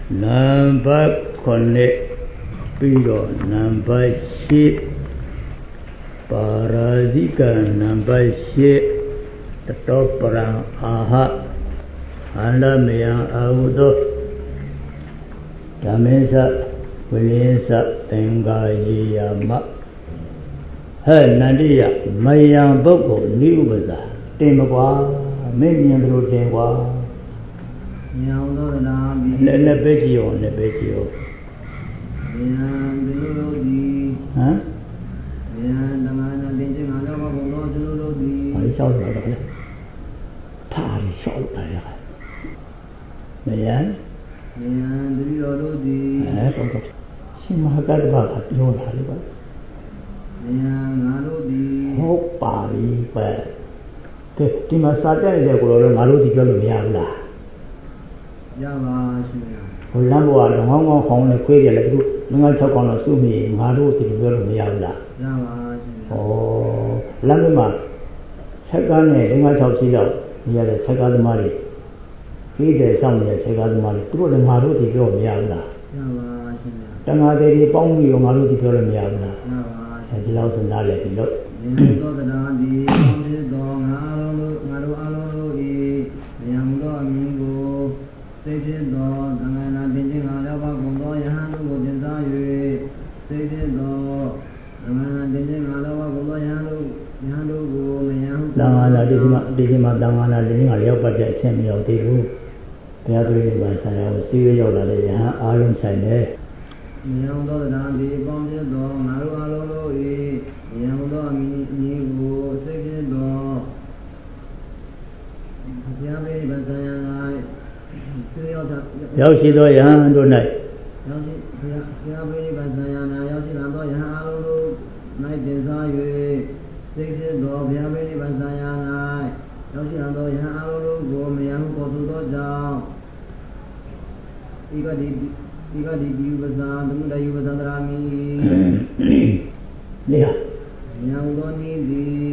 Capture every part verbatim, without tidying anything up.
နံပါတ်ခုနှစ်ပြီးတော့နံပါတ်ရှစ်ပါရာဇိကနံပါတ်ရှစ်တတောပရံအာဟအန္တမယံအာဟုသောဓမ္မေသဝိရိယသင်္ကာယေယမဟဲ့နန္တိယမယံပုဂ္ဂိုလ်နိဥပဇာတင်မကွာမင်းမြင်လို့တင်ကွာညောင်းသောနာဘိလည်းလည်းပဲကြည့်ရောလည်းပဲကြည့်ရောယံသူတို့သည်ဟမ်ယံဓမ္မနာတင်ခြင်းငါတော့ဘုံတော်သူတို့သည်ဟာလျှောက်တော့တယ်ထားလျှောက်လာရတယ်မယံယံသူတို့သည်အဲတော့ရှင်မဟာကတ္တဗကပြောတာလေပါယံငါတို့သည်ဟုတ်ပါပြီပဲကဲဒီမှာစာတက်နေတဲ့ကိုတော့ငါတို့ဒီပြောလို့မရဘူးလားရပါရှင်ဗျာဟိုလမ်းပေါ်ကလောင်းကောင်းခေါင်းနဲ့ခွေးတယ်လေသူငါး၆ကောင်တော့စုမိငါတို့ဒီလိုပြောလို့မရဘူးလားရပါရှင်ဗျာဩလမ်းမှာချက်ကားနဲ့ငါး၆ချီတော့နေရတဲ့ချက်ကားသမားတွေကြီးတယ်ဆောင်နေတဲ့ချက်ကားသမားတွေသူတို့လည်းငါတို့ဒီပြောမရဘူးလားရပါရှင်ဗျာတဏှာတွေဒီပေါင်းပြီးတော့ငါတို့ဒီပြောလို့မရဘူးလားရပါအဲဒီလောက်စဉ်းစားလိုက်ပြီလို့ဒီသောတနာဒီပေါင်းဖြစ်သောငါအလုံးတို့ငါတို့အလုံးတို့ဤဉာဏ်သောအမြင်ကိုစိတ်ဖြစ်သောသံဃာနာတင်ခြင်းငါရောက်ပါကုန်သောယဟန်တို့ကိုတင်စား၍စိတ်ဖြစ်သောသံဃာနာတင်ခြင်းငါရောက်ပါကုန်သောယဟန်တို့ယဟန်တို့ကိုမယံဟုသံဃာနာဒီမှာဒီမှာသံဃာနာတင်ခြင်းငါရောက်ပါတဲ့အဆင့်မရောက်သေးဘူးတရားသူတွေမှာဆိုင်အောင်စီးရရောက်လာတဲ့ယဟန်အားလုံးဆိုင်တယ်ဉာဏ်သောတဏ္ဍီပေါင်းဖြစ်သောငါတို့အလုံးတို့၏ဉာဏ်သောအမြင်အမြင်ကိုစိတ်ဖြစ်သောဘုရားမေဗဇာယံ၌သိရောက်တာရောက်ရှိသောယဟန်တို့၌ရောက်ရှိဘုရားဘုရားမေဗဇာယံ၌ရောက်ရှိလာသောယဟန်အလုံးတို့၌တင်စား၍စိတ်ဖြစ်သောဘုရားမေဗဇာယံ၌ရောက်ရှိလာသောယဟန်အလုံးတို့ကိုမယံဟုခေါ်ဆိုသောကြောင့်ဤကတိဒီကဒီဒီဥပဇာသမုဒယဥပဇာတရာမိလေဟာဉာဏ်သောနည်းသည်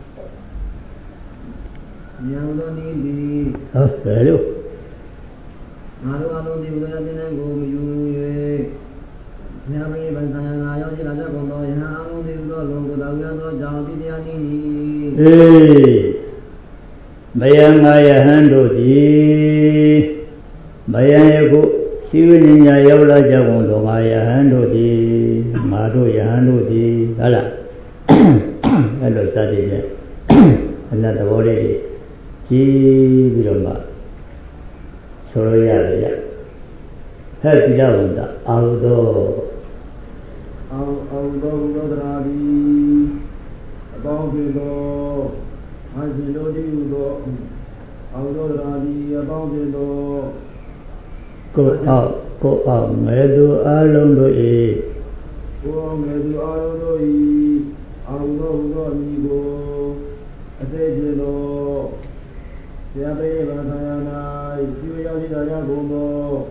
ဉာဏ်သောနည်းသည်ဟုတ်တယ်လို့ငါတို့အလုံးဒီဥဒရတင်တဲ့ကိုမယူ၍ဘုရားမေဗဇာယံငါရောက်ရှိလာတဲ့ဘုံတော်ယဟန်အလုံးဒီဥသောလုံးကိုတော်ရသောကြောင့်တိတရားနည်းနီအေးမယံငါယဟန်တို့သည်မယံယခုစီဝိညာရောက်လာကြကုန်သောငါယဟန်တို့သည်ငါတို့ယဟန်တို့သည်ဟုတ်လားအဲ့လိုစသည်ဖြင့်အနတ်သဘောလေးကြီးကြီးပြီးတော့မှဆိုရရတယ်ရဟဲ့ဒီတော့ကအာဟုသောအာအာဟုသောဘုရားတရားသည်အပေါင်းဖြစ်သောအရှင်တို့သည်ဟူသောအာဟုသောတရားသည်အပေါင်းဖြစ်သောကိုအောက်ကိုအောက်ငယ်သူအလုံးတို့၏ကိုအောက်ငယ်သူအလုံးတို့၏အာဟုသောဟူသောအမည်ကိုအသိဖြစ်သောဆရာပေဘာသာယ၌ပြုရောက်ရှိလာကြကုန်သော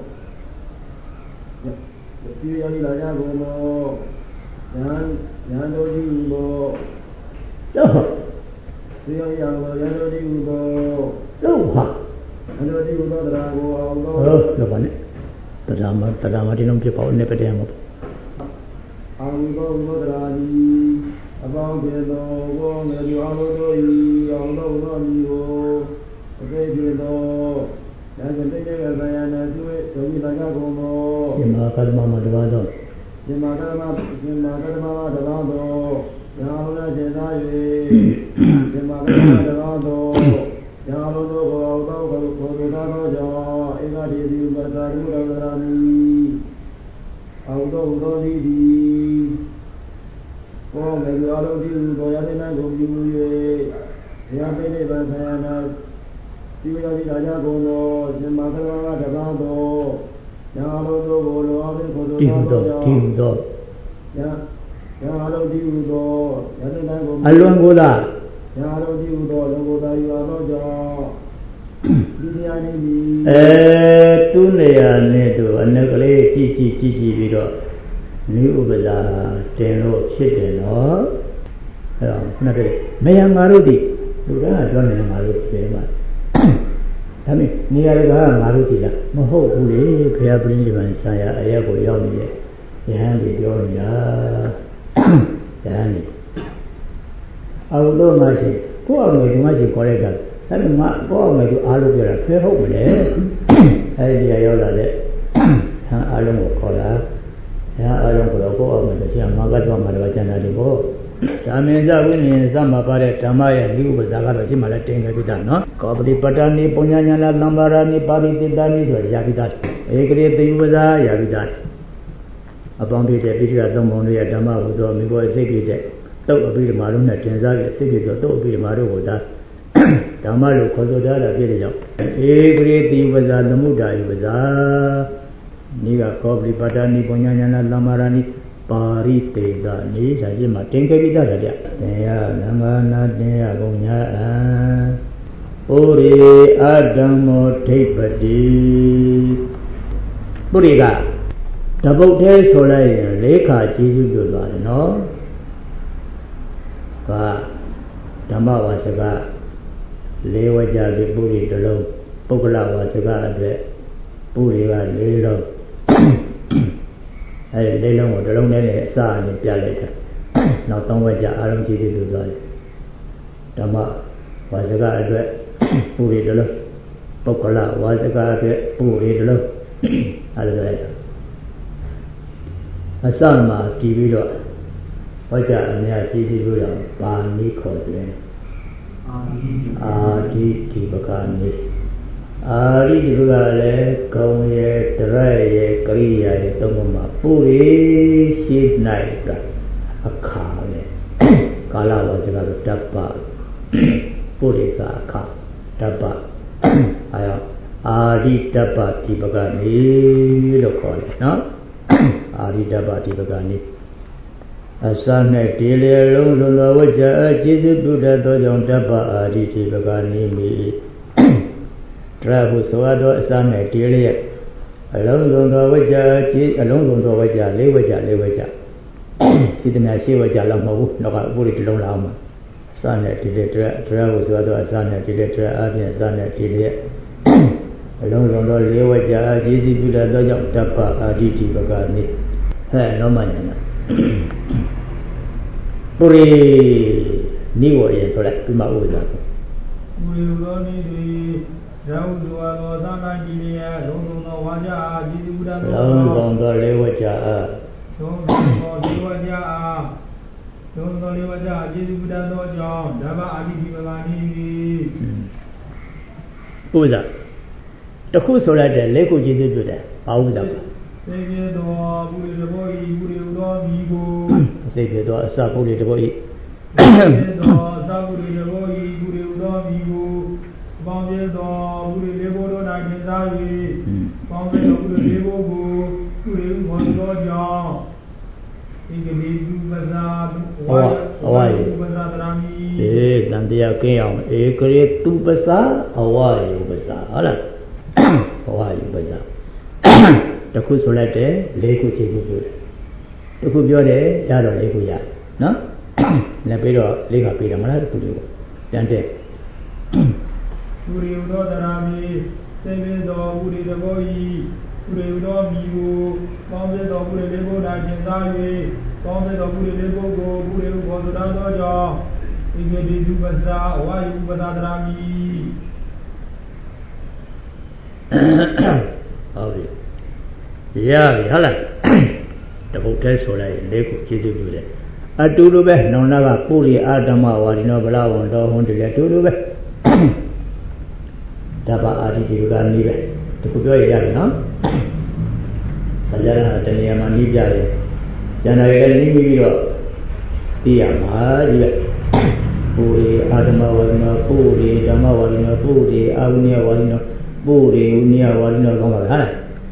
ပြုရောက်ရှိလာကြကုန်သောဉာဏ်ဉာဏ်တို့သည်ဟူသောတော့ပြုရောက်ရသောဉာဏ်တို့သည်ဟူသောတော့ဟာအလိုဒီဥသောတရားကိုအောင်သောဟုတ်လောပါနဲ့တရားမတရားမဒီလုံးပြပေါ့နေပြတယ်မပေါ့အောင်သောဥသောတရားသည်အပေါင်းပြေသောဘောငယ်သူအလုံးတို့၏အောင်သောဥသောမိကိုအသေးပြေသောဒါစတိတေကဗယနာသူ၏ဒုတိယကကုန်သောဒီမှာကလမမတပါတော့ဒီမှာကလမဒီမှာကလမတပါတော့ညာလုံးနဲ့စေသား၍ဒီမှာကလမတပါတော့ညာလုံးတို့ကိုအောင်သောကိုကိုယ်တော်သောကြောင့်ဧကတိတိပတ္တာရုဒ္ဒရာမိအောင်သောဥသောသည်ဘောမေလူအလုံးဒီဟူသောယတိနိုင်ကိုပြု၍ဘုရားပိဋိပံဆယနာပြုရသည့်ရာဇဂုံသောရှင်မကလဝတပါသောညာလုံးတို့ကိုလောအပိကိုယ်တော်သောကြောင့်ဒီဟူသောညာညာလုံးဒီဟူသောယတိနိုင်ကိုအလွန်ကိုသာညာလုံးဒီဟူသောလောကုတ္တရာသောကြောင့်ဒီတရားနည်းဒီအဲသူ့နေရာနဲ့သူအနက်ကလေးကြည့်ကြည့်ကြည့်ကြည့်ပြီးတော့နိဥပဇာတင်လို့ဖြစ်တယ်နော်အဲ့တော့ခုနကမယံငါတို့ဒီလူကပြောနေတယ်ငါတို့ဒီမှာဒါပေမဲ့နေရာကငါတို့ကြည့်လားမဟုတ်ဘူးလေဘုရားပြိဋိဘံဆံရအရက်ကိုရောက်နေတဲ့ယဟန်ကြီးပြောနေတာယဟန်ကြီးအဝလို့မရှိကိုယ့်အောင်လို့ဒီမရှိခေါ်လိုက်တာဒါပေမဲ့ကိုယ့်အောင်လို့အားလို့ပြောတာဖဲဟုတ်မလဲအဲဒီကရောက်လာတဲ့ဟန်အားလုံးကိုခေါ်လာဟန်အားလုံးကိုတော့ကိုယ့်အောင်လို့တရားမကတော့မှာတော့ကျန်တာဒီပေါ့ဓမ္မင်္ဇဝိနည်းစမှာပါတဲ့ဓမ္မရဲ့လူဥပဇာကတော့ရှိမှလည်းတင်ခဲ့ပြီသားနော်ကောပတိပတ္တနိပုညညာနာသံဘာရနိပါရိတိတနိဆိုရပြီသားဧကရေတိဥပဇာရပြီသားအပေါင်းပြတဲ့ပိဋကသုံးပုံတွေရဲ့ဓမ္မဟူသောမိဘစိတ်ပြတဲ့တုတ်အပိဓမ္မာတို့နဲ့တင်စားတဲ့စိတ်ပြသောတုတ်အပိဓမ္မာတို့ကိုဒါဓမ္မလို့ခေါ်ဆိုတာတာဖြစ်တဲ့ကြောင့်ဧကရေတိဥပဇာသမုဒ္ဒါဥပဇာနိကကောပတိပတ္တနိပုညညာနာသံဘာရနိပါရိတေသနေစာရှိမှတင်ခဲ့ပြီးသားတယ်ဗျ။တင်ရလမ္မာနာတင်ရကုန်ညာအံပုရိအတ္တမောဒိဋ္ဌပတိပုရိကတပုတ်သေးဆိုလိုက်ရင်လေးခါကျေးဇူးပြုသွားတယ်နော်။ကဓမ္မဝါစကလေးဝကြပြီးပုရိတစ်လုံးပုဂ္ဂလဝါစကအတွက်ပုရိကလေးလုံးအဲဒီလေးလုံးကိုတစ်လုံးနဲ့အစအနေပြလိုက်တာနောက်သုံးဝက်ကြအားလုံးကြည့်ပြီးလို့သွားတယ်ဓမ္မဝါစကအတွက်ပူရီတစ်လုံးပုဂ္ဂလဝါစကအတွက်ပူရီတစ်လုံးအဲလိုလိုက်အစမှာတည်ပြီးတော့ဟောကြအများကြည့်ပြီးလို့တော့ပါဠိခေါ်တယ်အာဒီဒီပကနိအာရိဒီကလည်းဂုံရဲ့တရရဲ့ကရိယာရဲ့သုံးခုမှာပုရိရှိ၌ကအခါလေကာလဝါစကတော့တပ္ပပုရိကအခါတပ္ပအဲဒါအာရိတပ္ပဒီပကနိလို့ခေါ်တယ်နော်အာရိတပ္ပဒီပကနိအစနဲ့ဒီလေလုံးစုံသောဝကြအကျေစုပြုတတ်သောကြောင့်တပ္ပအာရိဒီပကနိမိတရဟုဆိုသောအစနဲ့ဒီလေအလုံးစုံသောဝကြအကျေအလုံးစုံသောဝကြလေးဝကြလေးဝကြစိတ္တနာရှိဝကြလောက်မဟုတ်ဘူးတော့ကပုရိတလုံးလောက်မှာအစနဲ့ဒီလေတရတရဟုဆိုသောအစနဲ့ဒီလေတရအပြင်အစနဲ့ဒီလေအလုံးစုံသောလေးဝကြအကျေစုပြုတတ်သောကြောင့်တပ္ပအာရိဒီပကနိဟဲ့လုံးမညာနာပုရိနိဝရေဆိုလိုက်ပြီးမှဥပဒေဆိုပုရိသောနိတိရာဟုဇဝသောသံဃာကြည်လျက်လုံးစုံသောဝါကြအားကျေးဇူးပြုတတ်သောလုံးစုံသောလေးဝကြအားလုံးစုံသောလေးဝကြအားလုံးစုံသောလေးဝကြအားကျေးဇူးပြုတတ်သောကြောင့်ဓမ္မအာတိဒီပကနိဥပဒေတခုဆိုလိုက်တဲ့လေးခုကျေးဇူးပြုတယ်ဘာဥပဒေလဲသိပြေသောပုရိသဘောဤပုရိသောမိကိုသိပြေသောအစပုရိသဘောဤသိပြေသောအစပုရိသဘောဤပုရိသောမိကိုပေါင်းပြေသောပုရိလေးဘောတို့၌တင်စား၍ပေါင်းပြေသောပုရိလေးဘောကိုပုရိဘောသောကြောင့်ဒီကနေ့သူပဇာဝါအဝါယပဇာတရာမီအေးတန်တရားကင်းအောင်ဧကရေသူပဇာအဝါယပဇာဟုတ်လားအဝါယပဇာတခုဆိုလိုက်တယ်လေးခုကျေးဇူးပြုတယ်တခုပြောတယ်ရတော့လေးခုရနော်လည်းပြီးတော့လေးကပြီးတယ်မလားတခုတူပြန်တဲ့ပုရိသောတရာမီသိမေသောပုရိသဘောဤပုရိသောမိကိုပေါင်းပြသောပုရိလေးဘုရားရှင်သာ၍ပေါင်းပြသောပုရိလေးဘုကိုပုရိဘောသတော်သောကြောင့်ဣဂတိဒုပဇာဝါယုပဇာတရာမီဟုတ်ပြီရပြီဟုတ်လားတပုတ်တည်းဆိုလိုက်လေးခုကျေးဇူးပြုတယ်အတူတူပဲနောင်နာကပုရိအာဓမ္မဝါဒီနောဗလာဝန္တောဟွန်းတည်းလည်းအတူတူပဲတပ္ပအာတိဒီကနိပဲတခုပြောရရတယ်နော်ဆရာကတဏှာမှာနှီးပြတယ်ကျန်တာတွေလည်းနှီးပြီးတော့သိရမှာဒီပဲပုရိအာဓမ္မဝါဒီနောပုရိဓမ္မဝါဒီနောပုရိအာဝိနည်းဝါဒီနောပုရိဝိနည်းဝါဒီနောကောင်းပါပဲဟုတ်လား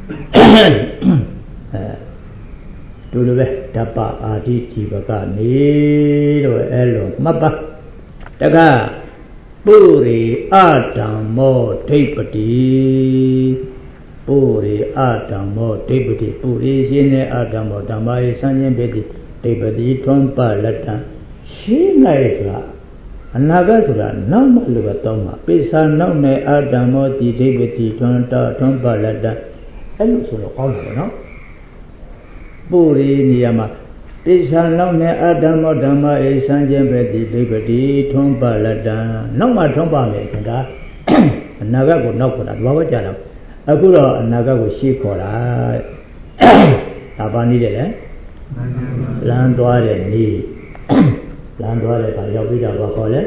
အဲတူတူပဲတပ္ပအာတိဒီပကနိတော့အဲလိုမှတ်ပါတကပုရိအဓမ္မောဒိဋ္ဌပတိပုရိအဓမ္မောဒိဋ္ဌပတိပုရိရှင်နဲ့အဓမ္မောဓမ္မယေဆံခြင်းပေတိဒိဋ္ဌပတိထွန်းပလက်တံရှိ၌ကအနာဂတ်ဆိုတာနောက်မှလူကတော့မှာပိဿာနောက်နဲ့အာတမောတိဒိဗတိထွန်းတထွန်းပါလတ္တအဲ့လိုဆိုတော့ကောင်းတယ်နော်ပို့ရီနေရာမှာပိဿာနောက်နဲ့အာတမောဓမ္မဧစံခြင်းပဲတိဒိဗတိထွန်းပါလတ္တနောက်မှထွန်းပါမယ်ဆိုတာအနာဂတ်ကိုနောက်ခေါ်တာဒီဘာပဲကြာတော့အခုတော့အနာဂတ်ကိုရှေ့ခေါ်တာဒါပါနေတယ်လေလမ်းသွားတဲ့နေလမ်းသွားတဲ့အခါရောက်ပြီးတော့ဘာခေါ်လဲ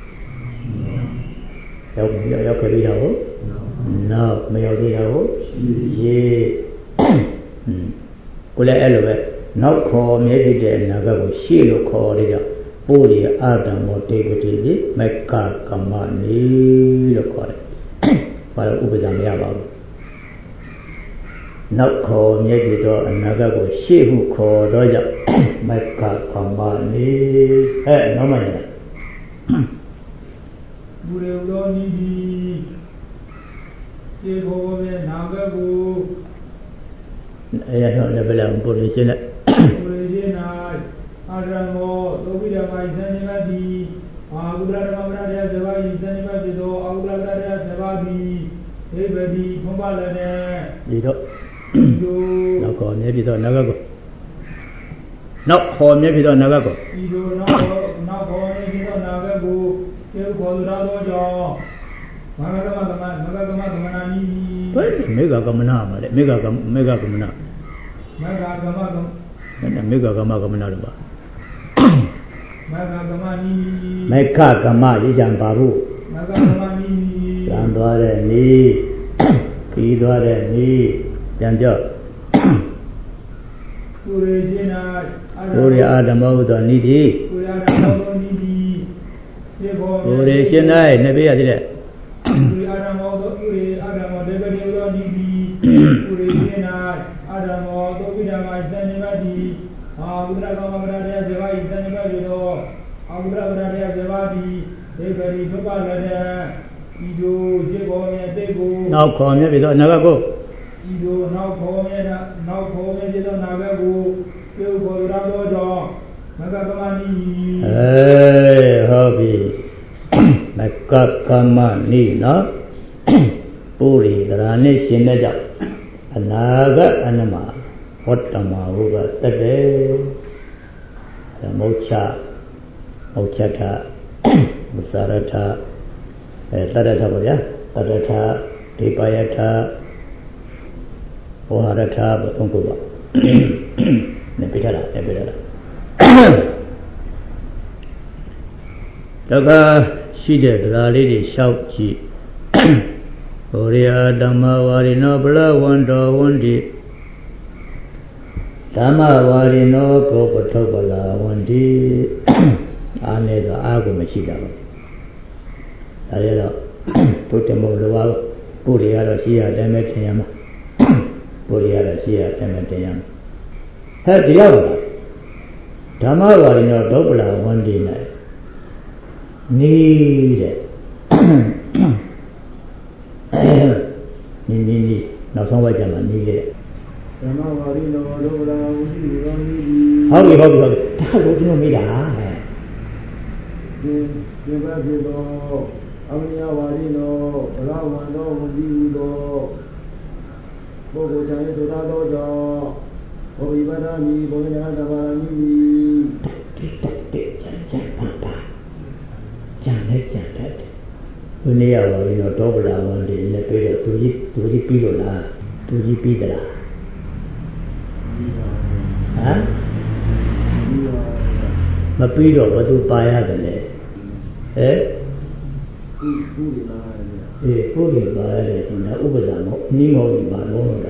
ရောက်ရောက်ခဲ့ပြီးတော့နောက်မရောက်သေးတော့ရေကိုလည်းအဲ့လိုပဲနောက်ခေါ်မြဲဖြစ်တဲ့အနာဂတ်ကိုရှေ့လို့ခေါ်ရကြပို့ရအာတမောတေပတိတိမက္ခကမ္မနေလို့ခေါ်တယ်ဘာလို့ဥပဒေမရပါဘူးနောက်ခေါ်မြဲဖြစ်တော့အနာဂတ်ကိုရှေ့ဟုခေါ်တော့ကြမက္ခကမ္မနေအဲ့နောက်မှရတယ်ဘူရေတော်ဤဒီခြေခေါ်မြဲနာဂတ်ကိုအဲ့ရတော့လည်းဘယ်လိုပို့လို့ရှင်းလဲဘူရေရှင်း၌အာရမောသောပိဓမ္မိုင်သံဃာတိအာဟုဒရဓမ္မရတရားဇဝါယိသံဃာတိသောအာဟုဒရတရားဇဝါတိဧဝတိဘုံပါလည်းဒီတော့နောက်ခေါ်မြဲပြီးတော့နာဂတ်ကိုနောက်ခေါ်မြဲပြီးတော့နာဂတ်ကိုဒီလိုနောက်နောက်ခေါ်မြဲပြီးတော့နာဂတ်ကိုကျေခေါ်သူတော်သောကြောင့်မဂ္ဂကမသမမဂ္ဂကမသမနာနိဘယ်မေဃကမနာမှာလေမေဃကမေဃကမနာမဂ္ဂကမကမမေဃကမကမနာလို့ပါမဂ္ဂကမနိမေဃကမရကြံပါဘူးမဂ္ဂကမနိလမ်းသွားတဲ့နေခီးသွားတဲ့နေပြန်ကြောက်ပုရိသေနာပုရိအာဓမ္မဟုသောနိတိပုရိအာဓမ္မဟုသောနိတိသေဘောပုရိရှင်၌နှစ်ပေးရသေးတယ်ပုရိအာဓမ္မဟုသောပုရိအာဓမ္မဒေဝတိဟုသောနိတိပုရိသေနာအာဓမ္မဟုသောဝိဓမ္မသံဃာတိအာဝိဒကမဂရတေဇေဝိသံဃာတိသောအာဝိဒကရတေဇေဝတိဒေဝတိသုပလတေဤတို့သေဘောမြတ်တေကိုနောက်ခေါ်မြတ်ပြီးတော့အနာဂတ်ကိုဤတို့နောက်ခေါ်မြဲနောက်ခေါ်မြဲတဲ့နာဂတ်ကိုပြုခေါ်ရတော့ကြောင့်မဂ္ဂကမနိအေးဟုတ်ပြီမဂ္ဂကမနိနော်ပုရိသရာနဲ့ရှင်တဲ့ကြောင့်အနာဂတ်အနမဝတ္တမဟုကတတ်တယ်မௌချမௌချထမစရထအဲတရထပါဗျာတရထဒီပယထဝါရထဘသုံးခုပါနေပြထားတာနေပြထားတာတခါရှိတဲ့ဒရာလေးတွေလျှောက်ကြည့်ဘုရားဓမ္မဝါရိနောဗလဝန္တောဝန္တိဓမ္မဝါရိနောဘောပထုပလာဝန္တိအားနဲ့ဆိုအားကိုမရှိတာပါဒါရတော့ဘုဒ္ဓမောလောဘပုရိယတော့ရှိရတယ်မဲ့ထင်ရမှာပုရိယတော့ရှိရတယ်မဲ့တင်ရမှာဟဲ့ဒီရောက်လာဓမ္မဝါရိနောဒုပ္ပလာဝန္တိ၌နေတဲ့နီးနီးနီးနောက်ဆုံးဝိုက်ကြမှာနီးခဲ့ဓမ္မဝါရိနောဒုပ္ပလာဝန္တိရောနီးဟုတ်ပြီဟုတ်ပြီဟုတ်ပြီဒါလို့ကျွန်တော်မေးတာဟဲ့ရှင်ရှင်ဘဖြစ်သောအမနိယဝါရိနောဘလဝန္တောဝန္တိဟူသောပုဂ္ဂိုလ်ချာ၏သောသောကြောင့်ဘောဝိပဒမိဘောဝိနာတဘာမိတိတတေကျန်ကျန်ပါပါကျန်လဲကျန်တတ်တယ်ဘုနေရပါပြီးတော့တောပလာဝန်ဒီနဲ့တွေ့တော့သူကြီးသူကြီးပြီးလို့လားသူကြီးပြီးသလားဟမ်မပြီးတော့ဘာသူပါရတယ်လဲဟဲ့ပုရိလာအေးပုရိပါရတယ်ဆိုတာဥပဒါမဟုတ်နိမောဒီပါလုံးတော့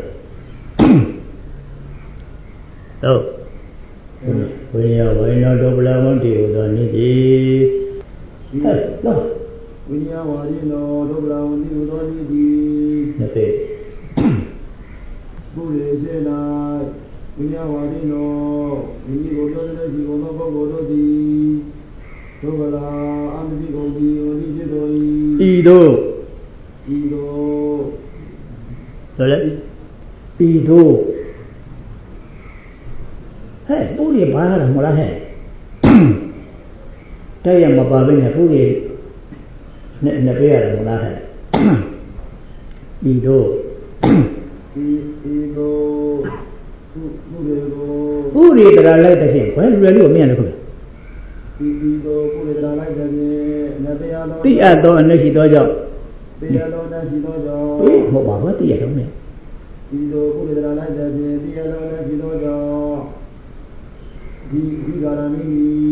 တော့ဝိညာဝိနောဒုပ္ပလဝန္တိဟူသောနိတိဟဲ့တော့ဝိညာဝါရိနောဒုပ္ပလဝန္တိဟူသောနိတိနှစ်ပေပုရိစေနာဝိညာဝါရိနောဝိညာကိုပြောတဲ့ဒီကုံသောပုဂ္ဂိုလ်တို့သည်ဒုပ္ပလာအမတိကုန်သည်ဝိညာဖြစ်တော်ဤတို့ဤတို့ဆိုလေဤတို့ဟဲ့ပုရိပါရမလားဟဲ့တဲ့ရမပါဘဲနဲ့ဘူးကြီးနဲ့နဲ့ပေးရတယ်မလားဟဲ့ဒီတော့ဒီဒီတော့ဘူးလေကိုဘူးရီတရားလိုက်တဲ့ဖြင့်ဘယ်လွယ်လို့မရလို့ခုဒီဒီတော့ဘူးလေတရားလိုက်တဲ့ဖြင့်မတရားတော့တိအပ်သောအနရှိသောကြောင့်တရားတော်တရှိသောကြောင့်ဟေးဟုတ်ပါဘူးတိရတော့မယ်ဒီတော့ဘူးလေတရားလိုက်တဲ့ဖြင့်တရားတော်တရှိသောကြောင့်ဒီဒီကာရဏီ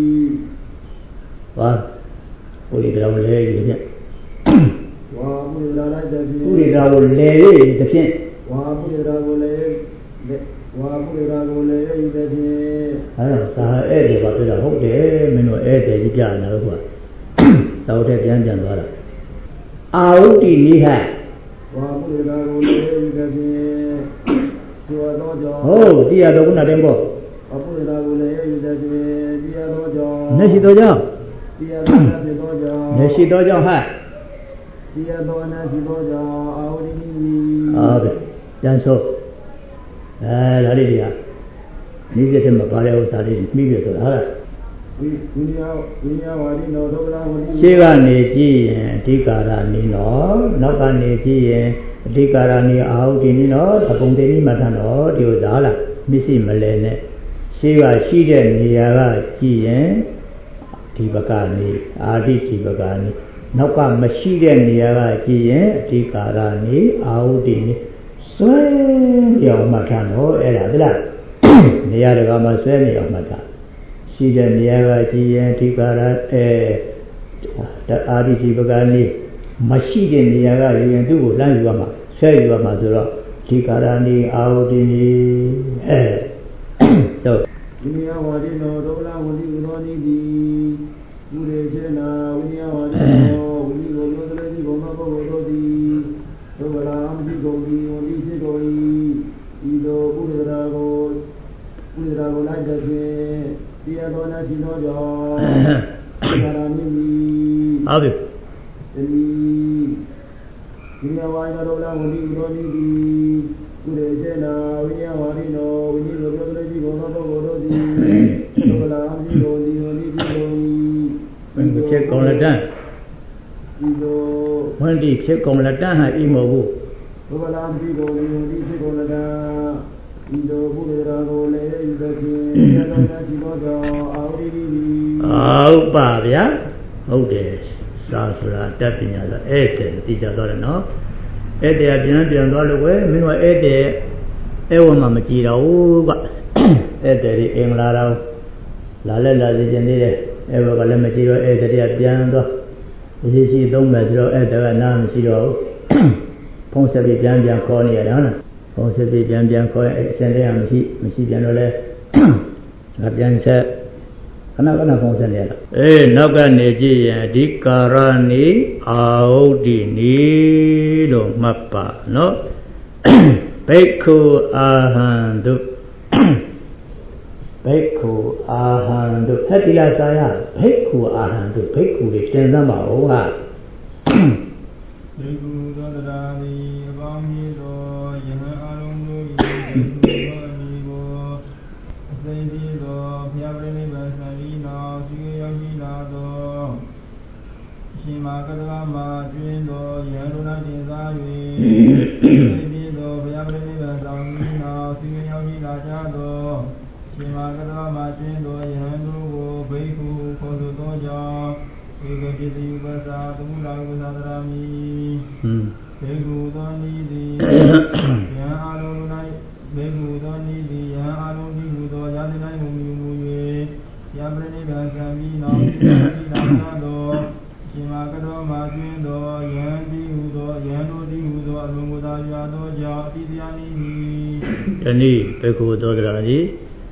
ဟာဘူးလေတရားလဲရည်ဖြင့်ဝါဘူးလေတရားလိုက်တဲ့ဖြင့်ဘူးလေတရားကိုလဲရည်တဲ့ဖြင့်ဝါဘူးလေတရားကိုလဲဝါဘူးလေတရားကိုလဲရည်တဲ့ဖြင့်အဲ့တော့စာဧည့်တယ်ပါပြောတာဟုတ်တယ်မင်းတို့ဧည့်တယ်ကြီးပြနေတာလို့ကွာတောက်တဲ့ပြန်ပြန်သွားတာအာဟုတိနိဟဝါဘူးလေတရားကိုလဲရည်တဲ့ဖြင့်ကျော်တော်ကြောင့်ဟုတ်တရားတော်ကုဏတင်ပေါ့ဝါဘူးလေတရားကိုလဲရည်တဲ့ဖြင့်တရားတော်ကြောင့်မျက်ရှိတော်ကြောင့်တရားတော်ဖြစ်တော်ကြောင့်မျက်ရှိတော်ကြောင့်ဟဲ့တရားတော်နာရှိတော်ကြောင့်အာဟုတိနိဟုတ်ပြီပြန်ဆိုအဲဒါလေးတွေကနိစ္စတဲ့မပါတဲ့ဥစ္စာလေးပြီးပြီဆိုတာဟုတ်လားဝိဝိညာဝိညာဝါဒီနောသုဗလာဝတိရှေ့ကနေကြည့်ရင်အဓိကာရနေနော်နောက်ကနေကြည့်ရင်အဓိကာရနေအာဟုတိနေနော်အပုံသိနိမထနော်ဒီဥစ္စာဟုတ်လားမရှိမလဲနဲ့ရှေ့ကရှိတဲ့နေရာကကြည့်ရင်ဒီဘကနေအာတိဒီဘကနေနောက်ကမရှိတဲ့နေရာကကြည့်ရင်အဓိကာရနေအာဟုတိနေဆွဲပြောင်းမှတ်ထားတော့အဲ့ဒါသလားနေရာတကာမှာဆွဲနေအောင်မှတ်ထားရှိတဲ့နေရာကကြည်ရင်ဒီကာရအဲအာဒီဒီပကနေမရှိတဲ့နေရာကယူရင်သူ့ကိုလှမ်းယူရမှာဆွဲယူရမှာဆိုတော့ဒီကာရဏီအာဟုတိနီအဲတော့ဝိညာဝါဒီနောဒုဗလာဝတိဥသောနိတိမူရေစေနာဝိညာဝါဒီနောဝိညာကိုပြောတဲ့ဒီဘုံသောပုဂ္ဂိုလ်တို့သည်ဒုဗလာအမရှိကုန်သည်ဝတိဖြစ်ကုန်၏ဤသို့ပုရိသရာကိုပုရိသရာကိုလိုက်တဲ့ဖြင့်တရားတော်နာရှိသောကြောင့်ကာရဏီဟုတ်ပြီဒီဝိညာဝါဒီနောဒုဗလာဝတိဥသောနိတိမူရေစေနာဝိညာဝါဒီနောဝိညာကိုပြောတဲ့ဒီဘုံသောပုဂ္ဂိုလ်တို့သည်ဒုဗလာအမရှိကုန်သည်ဝတိဖြစ်ကုန်၏ဘယ်ဖြစ်ကုန်လက်တန်းဤသို့ဝန္တိဖြစ်ကုန်လက်တန်းဟာဤမဟုတ်ဘူးဘုဗလာမရှိကုန်သည်ဝတိဖြစ်ကုန်လက်တန်းဤသို့ပုရိသရာကိုလည်းရည်သည်ဖြင့်တရားတော်များရှိသောကြောင့်အာဟုတိနိဟုတ်ပါဗျာဟုတ်တယ်စာဆိုတာတတ်ပညာဆိုအဲ့တဲ့သိကြတော့တယ်နော်အဲ့တဲ့ပြန်ပြန်သွားလို့ပဲမင်းကအဲ့တဲ့အဲ့ဝမှာမကြည်တော့ဘူးကအဲ့တဲ့ဒီအင်္ဂလာတော်လာလဲလာစီခြင်းသေးတယ်အဲ့ဘကလည်းမကြည်တော့အဲ့တဲ့ပြန်သွားရှိရှိသုံးမယ်ဆိုတော့အဲ့တဲ့ကနားမရှိတော့ဘူးဖုံးဆက်ပြီးပြန်ပြန်ခေါ်နေရတာဟုတ်လားဖုံးဆက်ပြီးပြန်ပြန်ခေါ်အရှင်တရားမရှိမရှိပြန်တော့လဲငါပြန်ဆက်ခဏခဏဖုံးဆက်နေရတာအေးနောက်ကနေကြည့်ရင်အဓိကာရဏီအာဟုတိနီလို့မှတ်ပါနော်ဘိက္ခုအာဟံတုဘိက္ခုအာဟံတုဟဲ့ဒီလားစာရဘိက္ခုအာဟံတုဘိက္ခုတွေသင်သမ်းပါဦးဟာဘိက္ခုသောတရားသည်အပေါင်းကြီးသောယဟန်အာလုံးတို့၏သောအမိကိုအစိမ့်ပြီးသောဘုရားပြိဋိဘံသံဤနောက်စီရောက်ရှိလာသောရှင်မာကတဝမှာကျွင်းသောယဟန်တို့၌တင်စား၍အစိမ့်ပြီးသောဘုရားပြိဋိဘံသံဤနောက်စီရောက်ရှိလာကြသောရှင်မာကတဝမှာကျွင်းသောယဟန်တို့ကိုဘိက္ခုခေါ်ဆိုသောကြောင့်ဧကပစ္စည်းဥပ္ပစာသမုဒ္ဒဥပ္ပစာတရာမိဘေကုသောနိတိယံအာလုံး၌ဘေကုသောနိတိယံအာလုံးဒီဟုသောယာတိ၌မူမူ၍ယပရိနိဗ္ဗာန်သံပြီးနောက်ဤလာသောရှင်မာကတော်မှာကျွင်းသောယံဒီဟုသောယံတို့ဒီဟုသောအလုံးကိုသာရွာသောကြောင့်အတိတရားနိမိတဏိဘေကုသောတရာတိ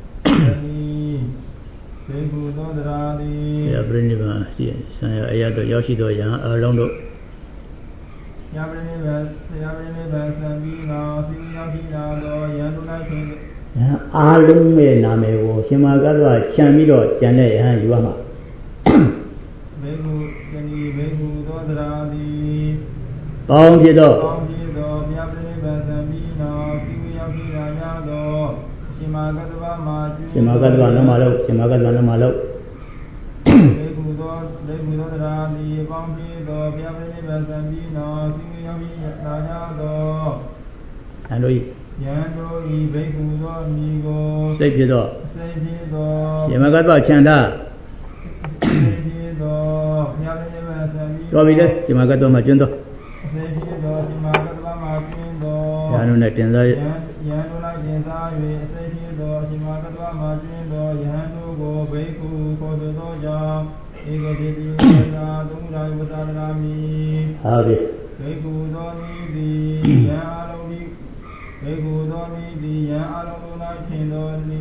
ဘေကုသောတရာတိယပရိနိဗ္ဗာန်ရှိဆံရအရတို့ရောက်ရှိသောယံအလုံးတို့ယပရိနိဗ္ဗာန်ယပရိနိဗ္ဗာန်သံပြီးနောက်စီရောက်ရှိလာသောယံတို့၌ဖြစ်အားလုံးရဲ့နာမည်ကိုရှင်မာကတ္တဝခြံပြီးတော့ကျန်တဲ့ယဟန်ယူရမှာဘေကုတဏိဘေကုသောတရာတိပေါင်းဖြစ်သောပေါင်းဖြစ်သောယပရိနိဗ္ဗာန်သံပြီးနောက်စီရောက်ရှိလာကြသောရှင်မာကတ္တဝမှာရှင်မာကတ္တဝလုံးမလို့ရှင်မာကတ္တဝလုံးမလို့ဘေကုသောတဒေဂုသောတရာတိပေါင်းပြီးသောဘုရားပြိဋိဘံသံပြီးနောက်သီဝေယောပိနာကြသောအလိုယံတို့ဤဘိက္ခုသောမိကိုစိတ်ဖြစ်သောစိတ်ဖြစ်သောယမကတ္တချန္တာစိတ်ဖြစ်သောဘုရားပြိဋိဘံသံပြီးတော်ပြီလေယမကတ္တမှာကျွန်းသောစိတ်ဖြစ်သောယမကတ္တမှာကျွန်းသောယံတို့နဲ့တင်စားယံတို့၌တင်စား၍အစိတ်ဖြစ်သောယမကတ္တမှာကျွန်းသောယံတို့ကိုဘိက္ခုခေါ်သောကြောင့်ဧကတိတိသာသုံးရာဝသနာမိဟာပြီဘိက္ခုသောနိတိယံအလုံးဒီဘေကုသောနိတိယံအလုံးတို့၌ထင်သောနိ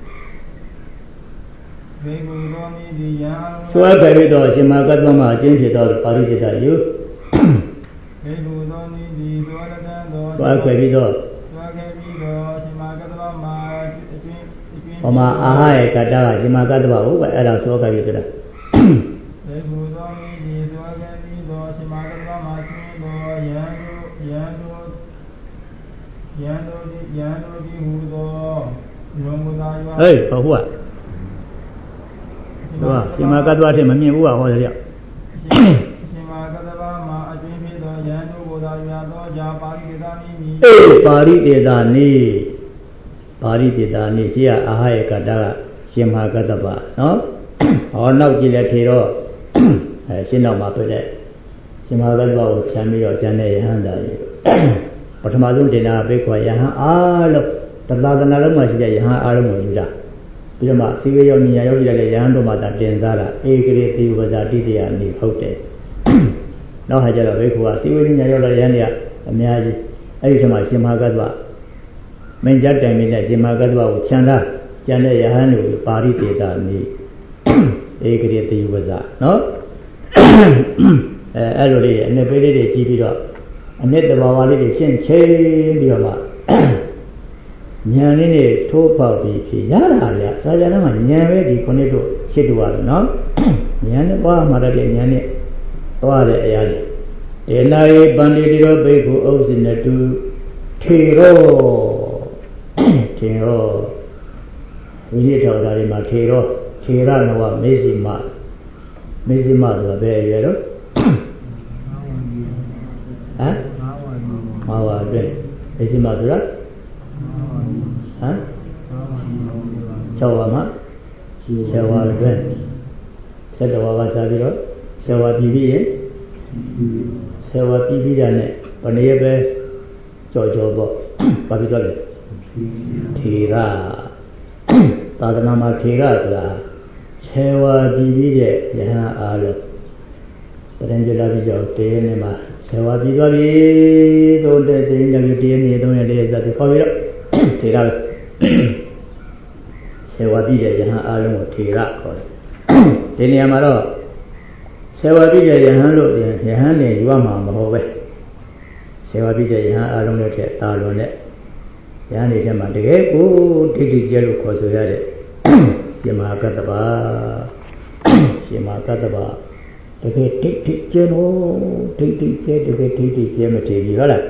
ဘေကုသောနိတိယံအလုံးဆွဲကြရသောရှင်မကတ္တမအကျဉ်းဖြစ်သောပါရိစ္ဆေတယုဘေကုသောနိတိသောရတံသောဆွဲကြရသောဆွဲကြရသောရှင်မကတ္တမအကျဉ်းအကျဉ်းဟောမှာအာဟရဲ့ကတ္တကရှင်မကတ္တဟုတ်ပဲအဲ့ဒါဆွဲကြရဆိုတာဘေကုသောနိတိဆွဲကြရသောရှင်မကတ္တမအကျဉ်းသောယံတို့ယံတို့ယံတို့ဒီယံတို့ဒီဟူသောယောမူသာယောဟေးဟုတ်ဟုတ်ဟာရှင်မကတ္တဝထင်မမြင်ဘူးကဟောတယ်ကြောက်ရှင်မကတ္တဝမှာအကျဉ်းဖြစ်သောယံတို့ကိုသာရသောဇာပါရိတေသာနိမိအေးပါရိတေသာနိပါရိတေသာနိရှိရအာဟရဲ့ကတ္တကရှင်မကတ္တဝနော်ဟောနောက်ကြည့်လဲထေတော့အဲရှင်းတော့မှာပြတဲ့ရှင်မကတ္တဝကိုခြံပြီးတော့ကျန်တဲ့ယဟန္တာကြီးပထမဆုံးတင်တာဘိက္ခွာယဟန်အားလုံးတသာသနာလုံးမှာရှိတဲ့ယဟန်အားလုံးကိုယူတာပြီးတော့မှစီဝေယောညာရောက်ကြတဲ့ယဟန်တို့မှာတင်စားတာဧကရေတိဝဇာတိတယနိဟုတ်တယ်နောက်ဟာကျတော့ဘိက္ခွာစီဝေညာရောက်တဲ့ယဟန်တွေကအများကြီးအဲ့ဒီထဲမှာရှင်မကတ္တဝမင်းကြတိုင်နေတဲ့ရှင်မကတ္တဝကိုခြံတာကျန်တဲ့ယဟန်တို့ပါရိတေတာနိဧကရေတိဝဇာနော်အဲအဲ့လိုလေးအနှစ်ပေးလေးတွေကြည့်ပြီးတော့အနှစ်တဘာဝလေးတွေရှင်းချင်းပြီးတော့မှဉာဏ်လေးတွေထိုးပေါက်ပြီးဖြစ်ရတာဗျာစာကြမ်းမှာဉာဏ်ပဲဒီခုနှစ်တို့ရှင်းတူရတယ်နော်ဉာဏ်နဲ့ပွားမှာတဲ့ဉာဏ်နဲ့သွားတဲ့အရာတွေဒေနာယေပန္တိတိရောဘိက္ခုဥစ္စနတုထေရောထေရောဝိရိယတော်ဓာရီမှာထေရောထေရနဝမေဇိမမေဇိမဆိုတာဘယ်အရွယ်တော့ဟမ်မာဝအတွင်းမေဇိမဆိုတာဟမ်၆ဝါမှာဆယ်ဝါအတွင်းဆက်တော်ဝါကစားပြီးတော့ဆယ်ဝါပြည်ပြီးရင်ဆယ်ဝါပြည်ပြီးတာနဲ့ဘယ်နည်းပဲကြော်ကြော်ပေါ့ဘာဖြစ်သွားလဲထေရသာသနာမှာထေရဆိုတာဆယ်ဝါပြည်ပြီးတဲ့ယဟန်အားလုံးတရင်ကြလာပြီးတော့တရေနဲ့မှာဆယ်ဝါပြည်သွားပြီသို့တဲ့တင်းကြပြီးတရေနေသုံးရတဲ့ဇာတိခေါ်ပြီးတော့ထေရဆယ်ဝါပြည်တဲ့ယဟန်အားလုံးကိုထေရခေါ်တယ်ဒီနေရာမှာတော့ဆယ်ဝါပြည်တဲ့ယဟန်လို့ယဟန်နဲ့ယူရမှာမဟုတ်ပဲဆယ်ဝါပြည်တဲ့ယဟန်အားလုံးနဲ့ထက်တာလွန်တဲ့ယဟန်တွေထဲမှာတကယ်ကိုတိတိကျလို့ခေါ်ဆိုရတဲ့ရှင်မကတ္တဗရှင်မကတ္တဗတကယ်တိတိကျလို့တိတိကျတကယ်တိတိကျမထေပြီဟုတ်လား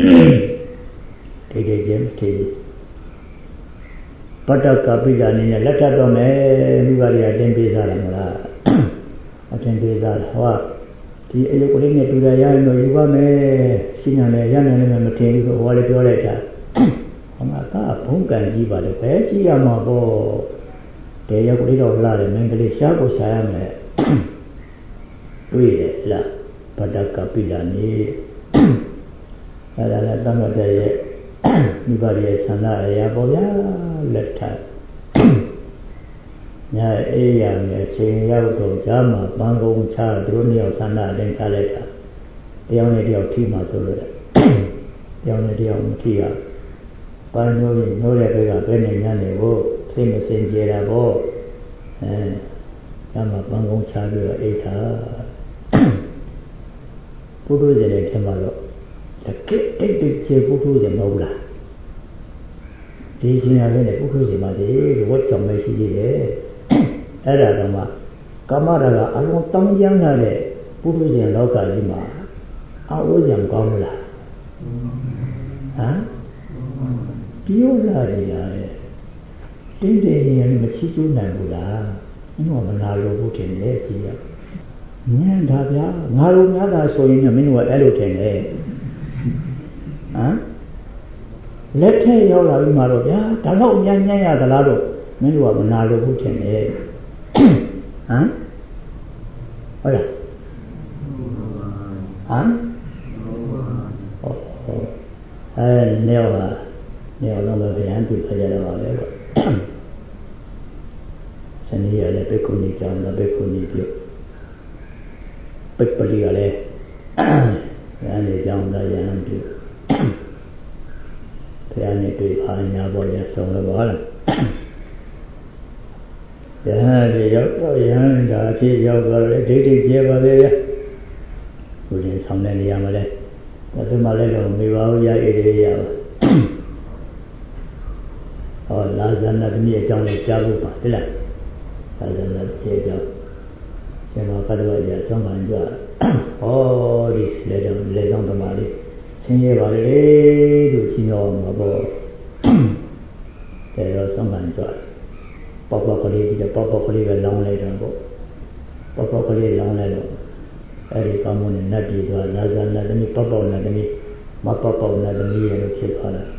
တိတိကျမထေပြီပတ္တကပိဒာနေနဲ့လက်ထပ်တော့မယ်လူပါတွေအတင်းပေးစားတယ်မလားအတင်းပေးစားဟောဒီအယုတ်ကလေးနဲ့တူရရရင်တော့ယူပါမယ်ရှင်းရတယ်ရနိုင်လည်းမထင်ဘူးဆိုဟောလေပြောလိုက်တာဟောမှာကဘုံကံကြီးပါလေပဲရှိရမှာပေါ့တေရုပ်ကလေးတော့လာတယ်မင်းကလေးရှားကိုရှားရမယ်တွေ့တယ်လားပတ္တကပိဒာနေအဲဒါလည်းတမတ်တဲ့ရဲ့မိဘရဲ့ဆန္ဒအရာပေါ့ဗျာလက်ထပ်ညာအေးရမယ်ချိန်ရောက်တော့ဈာမပန်းကုန်းချသူတို့မျိုးဆန္ဒအတိုင်းချလိုက်တာတယောက်နဲ့တယောက်ထိမှဆိုလို့တယောက်နဲ့တယောက်မထိရပန်းမျိုးကြီးနိုးတဲ့ဘက်ကဘယ်နဲ့ညနေဖို့စိတ်မစင်ကြတာပေါ့အဲဈာမပန်းကုန်းချပြီးတော့အိတ်ထားပုထုဇဉ်တွေထင်ပါတော့တကယ်တိတ်တိတ်ချေပုထုဇဉ်မဟုတ်လားဒီရှင်ရလည်းပုထုဇဉ်ပါလေဝတ်ကြောင့်မရှိသေးတယ်အဲ့ဒါတော့မှကာမရာဂအလုံးတောင်းကျမ်းလာတဲ့ပုထုဇဉ်လောကကြီးမှာအဝိဇ္ဇံကောင်းမလားဟမ်ပြောလာကြရတယ်တင်းတင်းရင်မရှိကျူးနိုင်ဘူးလားအဲ့တော့မနာလို့ဘုထင်လေကြည့်ရညံတာဗျာငါတို့များသာဆိုရင်မင်းတို့ကအဲ့လိုထင်တယ်ဟမ်လက်ထက်ရောက်လာပြီးမှတော့ဗျာဒါတော့ညံ့ညံ့ရသလားတော့မင်းတို့ကမနာလို့ဘူးထင်တယ်ဟမ်ဟုတ်လားဟမ်အဲနေရောနေရောတော့ဗျာသူခကြတော့ပါလေပေါ့စနေရလည်းပဲခုနေကြောင်းလည်းပဲခုနေပြုပိတ်ပလီကလည်းရန်နေကြောင်းလည်းရန်ပြုဘုရားနဲ့တွေ့ပါညာပေါ်ရဆုံးလို့ပါလားရဟန်းတွေရောက်တော့ရဟန်းဒါဖြစ်ရောက်တော့လေဒိဋ္ဌိကျဲပါလေဘုရင်ဆောင်တဲ့နေရာမှာလဲဒါဆိုမှလည်းတော့မေပါဘူးရဣတိရပါဟောလာဇာနာသမီးအကြောင်းလေးကြားဖို့ပါတိလားလာဇာနာကျေကြောင်းကျွန်တော်ကတော့ကြာဆုံးခံကြဟောဒီလေတော့လေဆောင်သမားလေးဆင်းရဲပါလေလို့ရှင်းတော့မှာပေါ့တယ်တော့ဆုံးခံကြပေါပေါကလေးဒီပေါပေါကလေးပဲလောင်းလိုက်တော့ပေါ့ပေါပေါကလေးလောင်းလိုက်တော့အဲ့ဒီကောင်းမွန်တဲ့နတ်ပြည်ကလာဇာနတ်သမီးပေါပေါနတ်သမီးမပေါပေါနတ်သမီးရဲ့လို့ဖြစ်သွားတာ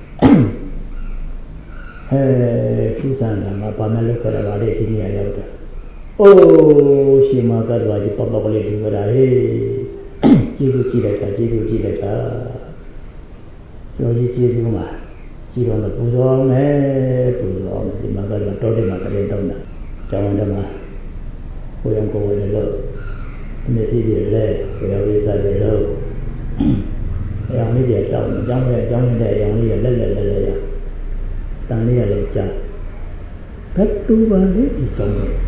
ဟဲ့သူစံကမှာပါမယ်လို့ခေါ်တာလေဒီနေရာရောက်တာအိုးရှင်မကတော့ဒီပေါပေါကလေးဒီကရာဟေးကြည့်လို့ကြည့်လိုက်တာကြည့်လို့ကြည့်လိုက်တာကျော်ကြီးကျေးဇူးမှာကြည့်တော့ပူဇော်မယ်ပူဇော်မယ်ဒီမှာကတော့တောတိမှာကလေးတောင်းတာကျောင်းတော်မှာကိုယ်ကိုယ်လည်းလို့မျက်စိတွေလည်းဘယ်လိုလဲစားတယ်လို့အရောင်လေးတွေတောင်းအကြောင်းနဲ့အကြောင်းနဲ့အရောင်လေးတွေလက်လက်လက်လက်ရတန်လေးရလည်းကြာဘတ်တူပါလေဒီကျောင်းနဲ့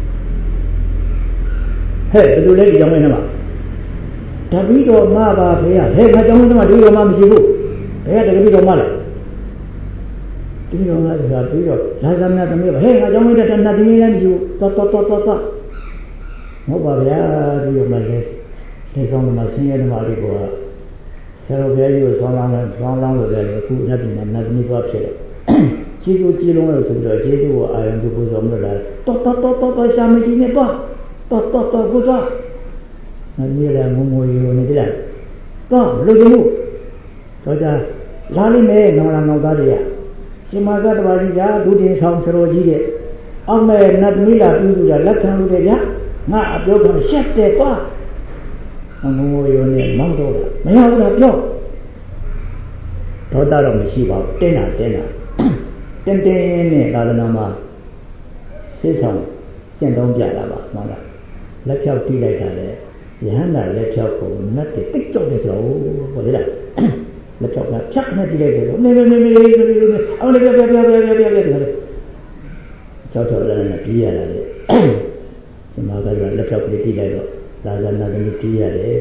ဟဲ့ဘယ်လိုလဲဒီကျောင်းနဲ့မှာတပည့်တော်မပါဖေးရဟဲ့ငါကျောင်းနဲ့မှာဒီလိုမှမရှိဘူးဘယ်ကတပည့်တော်မလဲဒီလိုငါကပြီးတော့လာဇာနာသမီးဟဲ့ငါကြောင်းလိုက်တဲ့တဏှာဒီနေ့လည်းမရှိဘူးတော်တော်တော်တော်မဟုတ်ပါဗျာဒီလိုမှလည်းဒီကောင်ကဆင်းရဲဓမ္မလေးကဆရာတော်ဘုရားကြီးကိုဆောင်းလောင်းဆောင်းလောင်းလို့လည်းအခုနတ်ပြည်မှာနတ်သမီးသွားဖြစ်တယ်ကျေးဇူးကြီးလုံးလို့ဆိုပြီးတော့ကျေးဇူးကိုအာရုံပြုဖို့ဆိုမှလည်းတော်တော်တော်တော်ရှာမကြီးနဲ့တော့တော်တော်တော်ကိုသွားငါကြီးလည်းငုံငုံရိုးနေကြတယ်တော့လူကြီးမှုတော့ကြလာလိမ့်မယ်နောင်လာနောင်သားတွေကရှင်မာကတပါးကြီးကဒုတိယဆောင်ဆရာကြီးတဲ့အောင်မဲ့နတ်သမီးလာပြုစုကြလက်ခံလို့တဲ့ဗျာငါအပြောခံရှက်တယ်ကွာငငိုရိုးနဲ့မောင်းတော့မရဘူးလားပြောဒေါသတော့မရှိပါဘူးတင်းတာတင်းတာတင်းတင်းနဲ့သာသနာမှာသိဆောင်ကျင့်သုံးပြတာပါမှန်လားလက်ဖြောက်တီးလိုက်တာလေယဟန္တာလက်ဖြောက်ကိုနတ်တွေတိတ်ကြောက်တယ်ဆိုတော့ဟုတ်လေလားလက်ဖြောက်ကဖြတ်နေကြည့်လိုက်တယ်မေမေမေမေမေအော်လေပြပြပြပြပြပြပြတယ်ကြောက်တော့လည်းနဲ့ပြေးရတာလေဒီမှာကလည်းလက်ဖြောက်ကလေးတီးလိုက်တော့လာဇာနာသမီးတီးရတယ်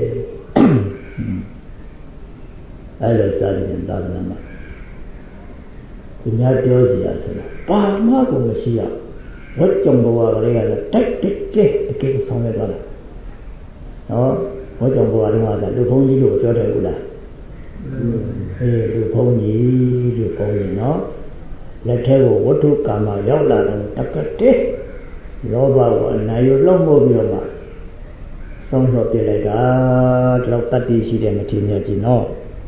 အဲ့လိုစားတဲ့သာသနာမှာဒီများပြောစီရဆိုတာဘာမှကိုမရှိရဝတ်ကြုံဘဝကလေးကတော့တိုက်တက်တက်အကိစ္စဆောင်ရသွားတာနော်ဝတ်ကြုံဘဝတုန်းကလူဘုန်းကြီးလို့ပြောတယ်ဟုတ်လားအေးလူဘုန်းကြီးလူဘုန်းကြီးနော်လက်ထဲကိုဝတ္ထုကာမရောက်လာတော့တက်ကတဲ့လောဘကိုအနိုင်ရလုံးမို့ပြီးတော့မှဆုံးတော့ပြလိုက်တာဒီလောက်တတ်သိရှိတယ်မထင်မြတ်ကြီးနော်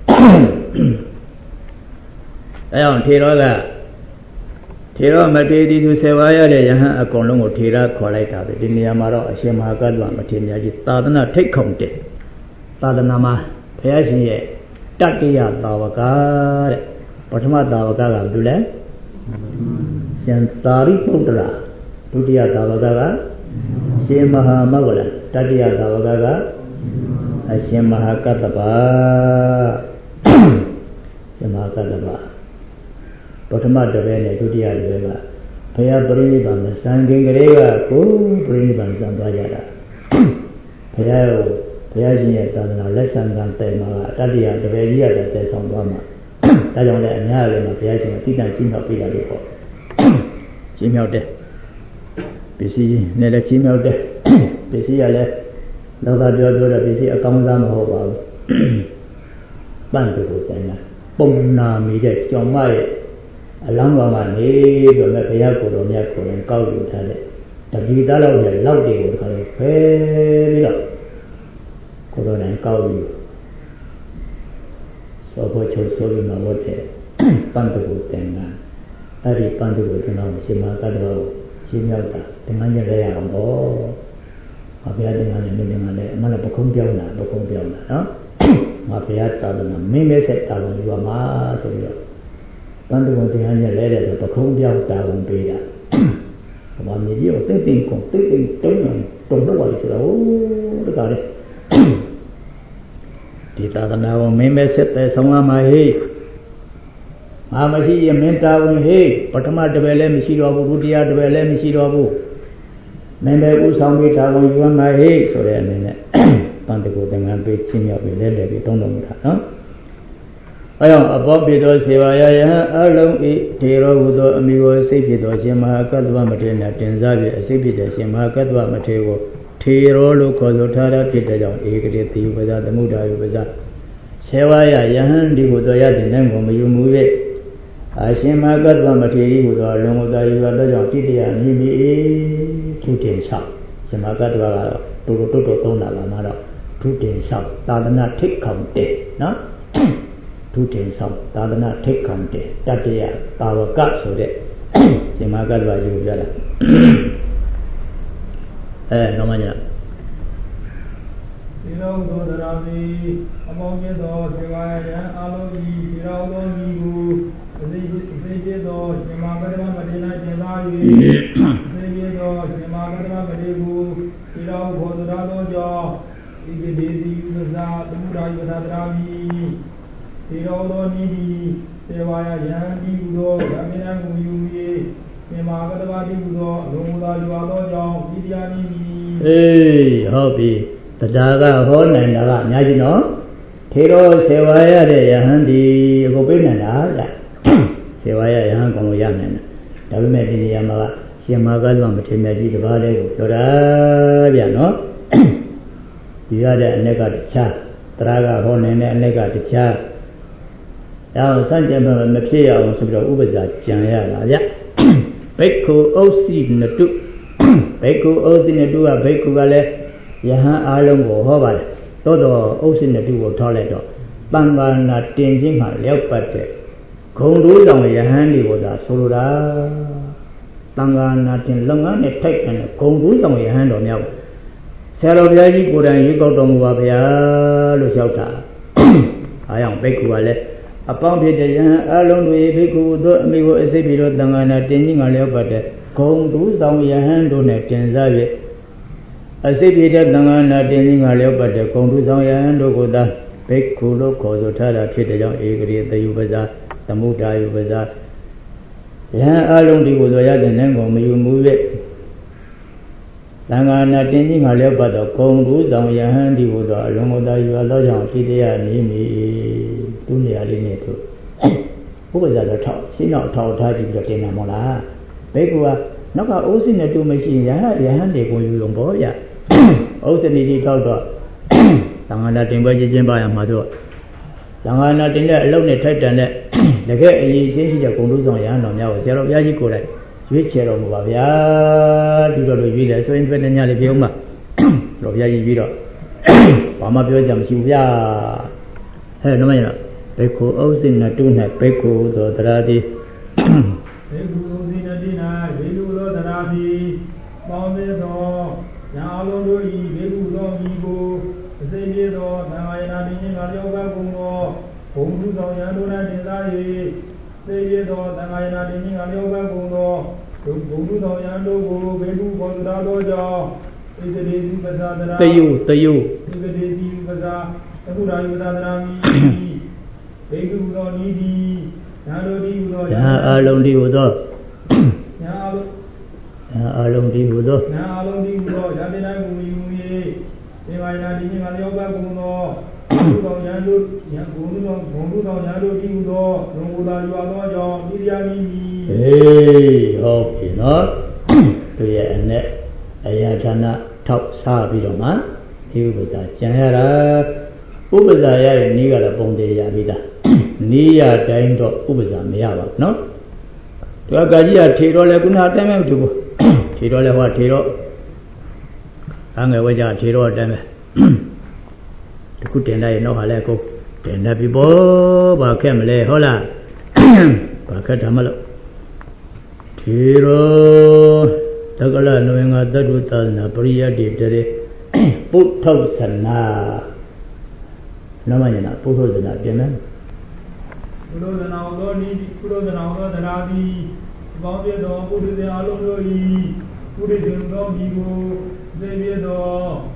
အဲအောင်ထေရောကထေရောမတေတီသူဆေဝါရတဲ့ယဟန်အကုန်လုံးကိုထေရခေါ်လိုက်တာပဲဒီနေရာမှာတော့အရှင်မဟာကတ္တဝမထေရမြတ်ကြီးသာသနာထိတ်ခုံတယ်သာသနာမှာဘုရားရှင်ရဲ့တတ္တိယသာဝကတဲ့ပထမသာဝကကဘာလို့လဲရှင်သာရိပုတ္တရာဒုတိယသာဝကကရှင်မဟာမောဂလတတိယသာဝကကအရှင်မဟာကတ္တဗရှင်မဟာကတ္တဗပထမတပည့်နဲ့ဒုတိယတပည့်ကဘုရားပရိနိဗ္ဗာန်မစံခင်ကလေးကကိုပရိနိဗ္ဗာန်စံသွားကြတာဘုရားကိုဘုရားရှင်ရဲ့သာသနာလက်ဆံကံတိုင်မှာတတိယတပည့်ကြီးရတဲ့တိုင်ဆောင်သွားမှာဒါကြောင့်လည်းအများကြီးမှာဘုရားရှင်ကတိတ္တချင်းမြောက်ပြတာလို့ပေါ့ချင်းမြောက်တဲ့ပစ္စည်းနဲ့လည်းချင်းမြောက်တဲ့ပစ္စည်းရလည်းလောကပြောပြောတဲ့ပစ္စည်းအကောင်းစားမဟုတ်ပါဘူးပန့်တူကိုတိုင်တာပုံနာမီတဲ့ကြောင်မရဲ့အလောင်းကောင်ကနေပြီးတော့ဘုရားကိုယ်တော်မြတ်ကိုယ်ရင်ကောက်ယူထားတဲ့တပိသားလောက်နဲ့လောက်တွေကိုတခါလေးဖဲပြီးတော့ကိုယ်တော်တိုင်ကောက်ပြီးသောဖို့ချုပ်ဆိုပြီးမှဝတ်တဲ့ပန်းတုကိုတင်တာအဲ့ဒီပန်းတုကိုကျွန်တော်ရှင်မကတ္တဝရှင်းရောက်တာတင်ငန်းရရအောင်ပေါ့ငါဘုရားတင်ငန်းနဲ့မင်းတင်ငန်းနဲ့အမှန်တော့ပခုံးပြောင်းတာပခုံးပြောင်းတာနော်ငါဘုရားသာသနာမင်းမဲဆက်တာဝန်ယူပါမှာဆိုပြီးတော့ပန်းတုကိုတင်ငန်းရလဲတဲ့ဆိုပခုံးပြောင်းတာဝန်ပေးတာဘာမြေကြီးကိုတိတ်တိတ်ကုန်တိတ်တိတ်တုံးတုံတော့ပါလိမ့်ဆိုတော့တကားလေဒီသာသနာကိုမင်းမဲဆက်တဲ့ဆောင်ရမှာဟေ့ငါမရှိရင်မင်းတာဝန်ဟေ့ပထမတပည့်လည်းမရှိတော့ဘူးဒုတိယတပည့်လည်းမရှိတော့ဘူးမင်းပဲဥဆောင်ပြီးတာဝန်ယူရမှာဟေ့ဆိုတဲ့အနေနဲ့တန်တကူသင်္ကန်းပေးချင်းမြောက်ပြီးလဲလဲပြီးတုံးတုံးတာနော်အဲကြောင့်အဘောပိသောစေဝါယယဟန်အလုံးဤဒေရောဟုသောအမိကိုစိတ်ဖြစ်သောရှင်မဟာကတ္တဝမထေရနဲ့တင်စားပြီးအစိတ်ဖြစ်တဲ့ရှင်မဟာကတ္တဝမထေရကိုထေရောလို့ခေါ်ဆိုထားတာဖြစ်တဲ့ကြောင့်ဧကတိတိဝဇ္ဇသမုဒ္ဒါယဝဇ္ဇဆေဝါယယဟန်ဒီကိုတော်ရတဲ့နိုင်ကိုမယူမှု၍အရှင်မဟာကတ္တဝမထေရကိုတော်လုံဝတ္တယူသောကြောင့်တိတ္တယမြည်မြည်ထုတင်လျှောက်ရှင်မဟာကတ္တဝကတော့တူတူတုတ်တုတ်သုံးတာပါမှာတော့ထုတင်လျှောက်သာသနာထိတ်ခေါင်တဲ့နော်ထုတင်လျှောက်သာသနာထိတ်ခေါင်တဲ့တတ္တယပါဝကဆိုတဲ့ရှင်မဟာကတ္တဝကြီးကိုပြောတာအဲနောက်မှညဒီလိုသောတရားသည်အမောင်းကျသောစေဝါယံအာလုံးဤဒီတော်သောဤကိုအသိအသိကျသောရှင်မကတ္တမမထေရကျင်သာ၍သိကျသောရှင်မကတ္တမမထေရကိုဒီတော်ဘောဓရာသောကြောင့်ဤကတိတိဥပဇာသမုဒ္ဒါယဝတ္တရာမိဒီတော်သောဤသည်စေဝါယယံဒီဟုသောဓမ္မနံကိုယူ၍ရှင်မကတ္တမတိဟုသောအလုံးစုံသောယူသောကြောင့်ဤတရားနည်းအေးဟုတ်ပြီတရားကဟောနိုင်တာကအများကြီးနော်ထေရောဆေဝါရတဲ့ယဟန်ဒီအခုပြနိုင်တာလားဆေဝါရယဟန်ကောင်လို့ရနိုင်တာဒါပေမဲ့ဒီနေရာမှာရှင်မကတ္တဝမထေရမြတ်ကြီးတပါးလေးကိုပြောတာဗျနော်ဒီရတဲ့အ내ကတခြားတရားကဟောနိုင်တဲ့အ내ကတခြားဒါကိုစัจ jam မဖြစ်ရအောင်ဆိုပြီးတော့ဥပဇာကြံရတာဗျဘိက္ခုဥစ္စိနတုဘိက္ခုဥစ္စိနတုကဘိက္ခုကလည်းယဟန်အားလုံးကိုဟောပါတယ်သို့တော့ဥစ္စိနတုကိုထောက်လိုက်တော့ပံဃာနာတင်ခြင်းမှာလျောက်ပတ်တဲ့ဂုံတိုးဆောင်ယဟန်တွေကိုသာဆိုလိုတာပံဃာနာတင်လုပ်ငန်းနဲ့ထိုက်တဲ့ဂုံတိုးဆောင်ယဟန်တော်များကိုဆရာတော်ဘုရားကြီးကိုယ်တိုင်ရွေးကောက်တော်မူပါဗျာလို့လျှောက်တာအားကြောင့်ဘိက္ခုကလည်းအပေါင်းဖြစ်တဲ့ယဟန်အလုံးတွေဘိက္ခုတို့အမိကိုအစိပ်ပြီးတော့တန်ခါနာတင်ခြင်းကလျောက်ပတ်တဲ့ဂုံတိုးဆောင်ယဟန်တို့နဲ့တင်စား၍အစိပ်ပြတဲ့သံဃာနာတင်ခြင်းကလျောက်ပတ်တဲ့ဂုံတုဆောင်ယဟန်တို့ကိုသာဘိက္ခုလို့ခေါ်ဆိုထားတာဖြစ်တဲ့ကြောင့်ဧကရိတယုပဇာသမုဒ္ဒါယုပဇာယဟန်အလုံးဒီကိုဆိုရတဲ့နိုင်ကိုမယူမှု၍သံဃာနာတင်ခြင်းကလျောက်ပတ်သောဂုံတုဆောင်ယဟန်ဒီကိုဆိုအလုံးကိုသာယူသောကြောင့်ဖြစ်တရားနေမည်သူနေရာလေးနဲ့သူဥပဇာတော့ထောက်ရှင်းတော့ထောက်ထားကြည့်ပြီးတော့တင်တာမဟုတ်လားဘိက္ခုကနောက်ကဥစ္စိနဲ့တူမရှိရင်ယဟယဟန်တွေကိုယူရုံပေါ့ဗျဥစ္စိနေကြီးထောက်တော့သံဃာနာတင်ပွဲချင်းချင်းပါရမှာတော့သံဃာနာတင်တဲ့အလုံးနဲ့ထိုက်တန်တဲ့တကယ်အရေးရှင်းရှိတဲ့ဂုဏ်တုဆောင်ယဟန်တော်များကိုဆရာတော်ဘုရားကြီးကိုယ်တိုင်ရွေးချယ်တော်မူပါဗျာဒီတော့လို့ရွေးတယ်ဆိုရင်ပြတဲ့ညလေးပြောမှာဆရာတော်ဘုရားကြီးရွေးတော့ဘာမှပြောကြမရှိဘူးဗျာဟဲ့နမရဘိက္ခုဥစ္စိနဲ့တူနဲ့ဘိက္ခုသောတရားသည်ဘေကုဥစိနတိ၌ဘေကုသောတရားသည်ပေါင်းသေးသောညာအလုံးတို့၏ဘေကုသောဤကိုအစိမ့်ပြေသောသံဃာယနာတင်ခြင်းကလျောက်ပတ်ကုန်သောဘုံသူဆောင်ရန်တို့၌တင်စား၍သိပြေသောသံဃာယနာတင်ခြင်းကလျောက်ပတ်ကုန်သောဘုံသူဆောင်ရန်တို့ကိုဘေကုပေါ်သူတော်သောကြောင့်ဧကတိသုပဇာတရာတယုတယုဧကတိသုပဇာသကုရာယုသတရာမိဘေကုသောဤသည်ညာတို့ဒီဟုသောညာအလုံးဒီဟုသောညာအလုံးညာအလုံးဒီဟုသောညာအလုံးဒီဟုသောဇာတိတိုင်းကိုယူ၍ဒီဝိုင်းနာဒီမှာလျောက်ပတ်ကုန်သောဘုသောညာတို့ညာဘုံတို့ဘုံတို့ညာတို့ဒီဟုသောလုံကိုသာယူသောကြောင့်ဤတရားကြီးဟေးဟုတ်ပြီနော်သူရဲ့အနဲ့အရာဌာနထောက်စားပြီးတော့မှဒီဥပဇာကျန်ရတာဥပဇာရရဲ့ဤကတော့ပုံသေးရပြီးသားနေရတိုင်းတော့ဥပဇာမရပါဘူးနော်ဒီကကြီးကထေတော်လဲခုနအတိုင်းပဲမတူဘူးထေတော်လဲဟောထေတော်အငယ်ဝဲကြထေတော်အတိုင်းပဲခုတင်လိုက်ရင်တော့ဟာလဲကိုတင်နေပြီဘောဘာခက်မလဲဟုတ်လားဘာခက်တာမလို့ဒီရောသက္ကလနဝေငါတတ္တုသာနာပရိယတ္တိတရေပုထုဆနာနမညနာပုထုဆနာပြင်မယ်ပုထုဇနာသောနိပုထုဇနာသောသရာတိဘောင်းပြသောပုထုဇဉ်အလုံးတို့၏ပုထုဇဉ်သောမိကိုသိပြသော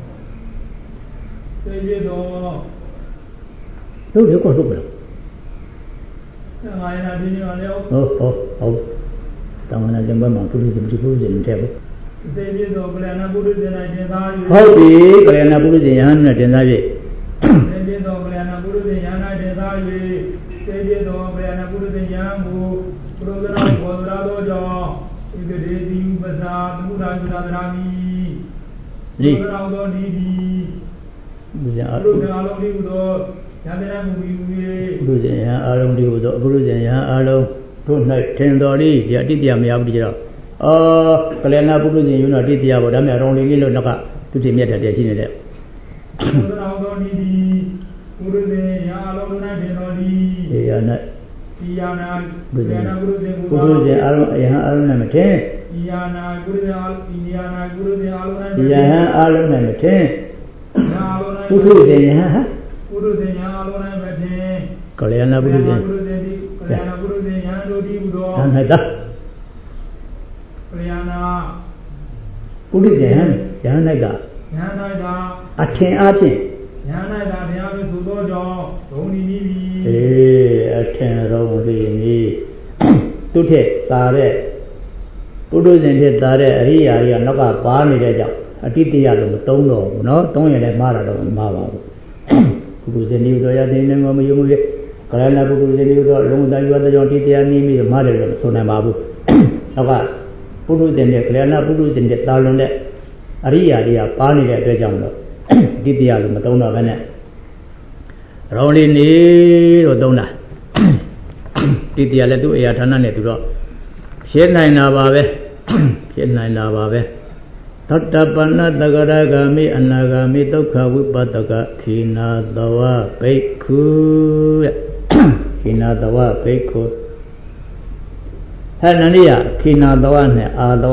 သိပြသောတို့ရကောတို့ပဲသံဃာယနာဒီနေ့လည်းဟုတ်ဟုတ်ဟုတ်တောင်းနာကျမ်းမှာပုထုဇဉ်ပုထုဇဉ်တဲ့ဘူးသိပြသောကလျာဏပုထုဇဉ်၌တင်သား၍ဟုတ်ပြီကလျာဏပုထုဇဉ်ယဟန်နဲ့တင်သားပြီသိပြသောကလျာဏပုထုဇဉ်ယဟန်၌တင်သား၍သိပြသောကလျာဏပုထုဇဉ်ယဟန်ကိုပုရုဇနာဘောဓရာသောကြောင့်ဣဂဒေတိဥပ္ပစာသမုဒ္ဒယုဒသရာမိပုရုဇနာသောဒီဒီပုရုဇနာလုံးဒီဟုသောယန္တနာမူပြီး၍ပုရုဇဉ်ယဟန်အာလုံးဒီဟုသောပုရုဇဉ်ယဟန်အာလုံးတို့၌ထင်တော်လေးဒီအတိတ်တရားမရဘူးကြတော့အော်ကလျာဏပုထုဇဉ်ယုံတော်အတိတ်တရားပေါ့ဒါမှအရောင်လေးလေးလို့နောက်ကသူတည်မြတ်တဲ့ရှိနေတဲ့ပုရုဇနာသောဒီဒီပုရုဇဉ်ယဟန်အာလုံးတို့၌ထင်တော်သည်ဒီယနာဒီယာနာပုရုဇဉ်ပုရုဇဉ်ပုရုဇဉ်အာလုံးယဟန်အာလုံးနဲ့မထင်ဒီယာနာပုရုဇဉ်အာဒီယာနာပုရုဇဉ်အာလုံးနဲ့ဒီယဟန်အာလုံးနဲ့မထင်ပုထုဇဉ်ယဟန်ဟာပုရုဇဉ်ယဟန်အာလုံးနဲ့မထင်ကလျာဏပုရုဇဉ်ပုရုဇဉ်ဒီကလျာဏပုရုဇဉ်ယဟန်တို့ဒီဟူသောဟန်ဟတာကလျာဏပုရိသေဟံယဟန်၌ကယဟန်၌ကအထင်အားဖြင့်ယဟန်၌ကတရားဖြင့်သို့သောကြောင့်ဒုံဒီနီးပြီအေးအထင်ရောဒီနီးသူထက်သာတဲ့ပုထုဇဉ်ထက်သာတဲ့အရိယာကြီးကနောက်ကပါနေတဲ့ကြောင့်အတိတ်တရားလို့မသုံးတော့ဘူးเนาะသုံးရင်လည်းမှားတာတော့မမှားပါဘူးပုထုဇဉ်ဒီတို့ရတဲ့နေငေါမယုံမဖြစ်ကလျာဏပုထုဇဉ်ဒီတို့လုံးတန်ရွာတဲ့ကြောင့်တိတရားနီးပြီးမှားတယ်လို့မဆိုနိုင်ပါဘူးနောက်ကပုထုဇဉ်နဲ့ကလျာဏပုထုဇဉ်နဲ့တာလွန်တဲ့အရိယာတွေကပါနေတဲ့အတွက်ကြောင့်တော့ဒီတရားလို့မသုံးတော့ဘဲနဲ့ရောင်းလေးနေလို့သုံးတာဒီတရားလည်းသူ့အရာဌာနနဲ့သူတော့ဖြစ်နိုင်တာပါပဲဖြစ်နိုင်တာပါပဲသတ္တပနတဂရဂာမိအနာဂာမိဒုက္ခဝိပတကခိနာတဝဘိက္ခုရဲ့ခိနာတဝဘိက္ခုဟဲ့နန္ဒီယခိနာတဝနဲ့အာတဝ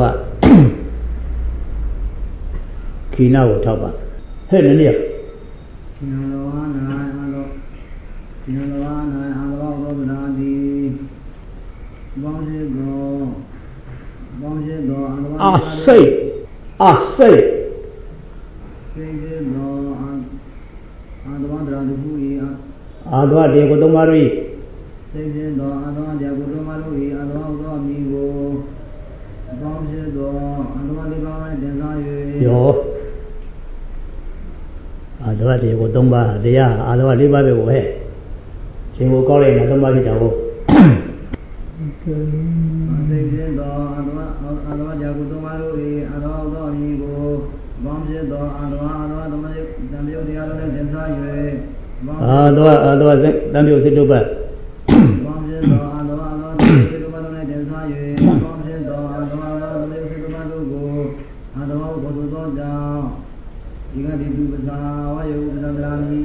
ခိနာကိုထောက်ပါဟဲ့နန္ဒီယခိနာတဝနာအာလောခိနာတဝနာအာလောဘောဓနာတိဘောင်းရှိသောဘောင်းရှိသောအာတဝအာစိတ်အာစိတ်စိတ်ရှိသောအာတဝဒရာတုဤအာတဝတေကိုသုံးပါးတို့သိခြင်းသောအာသောတရားကိုတော်မလို့၏အာသောသောမိကိုပေါင်းဖြစ်သောအာသောလေးပါး၌တင်စား၍ယောအာသောတရားကိုသုံးပါးတရားအာသောလေးပါးပဲကိုဟဲ့ရှင်ကိုကောက်လိုက်ရင်သုံးပါးဖြစ်တာကိုသိခြင်းသောအာသောအာသောတရားကိုတော်မလို့၏အာသောသောမိကိုပေါင်းဖြစ်သောအာသောအာသောသမယတံပြုတ်တရားတို့၌တင်စား၍အာသောအာသောတံပြုတ်စိတ္တုပတ်ဘောင်းဖြစ်သောအာသောအာသောသေတုမတို့၌တင်စား၍ဘောင်းဖြစ်သောအာသောအာသောသေတုမတို့ကိုအာသောဘုသူသောကြောင့်ဒီကတိတုပ္ပစာဝါယုပ္ပသန္တရာမိ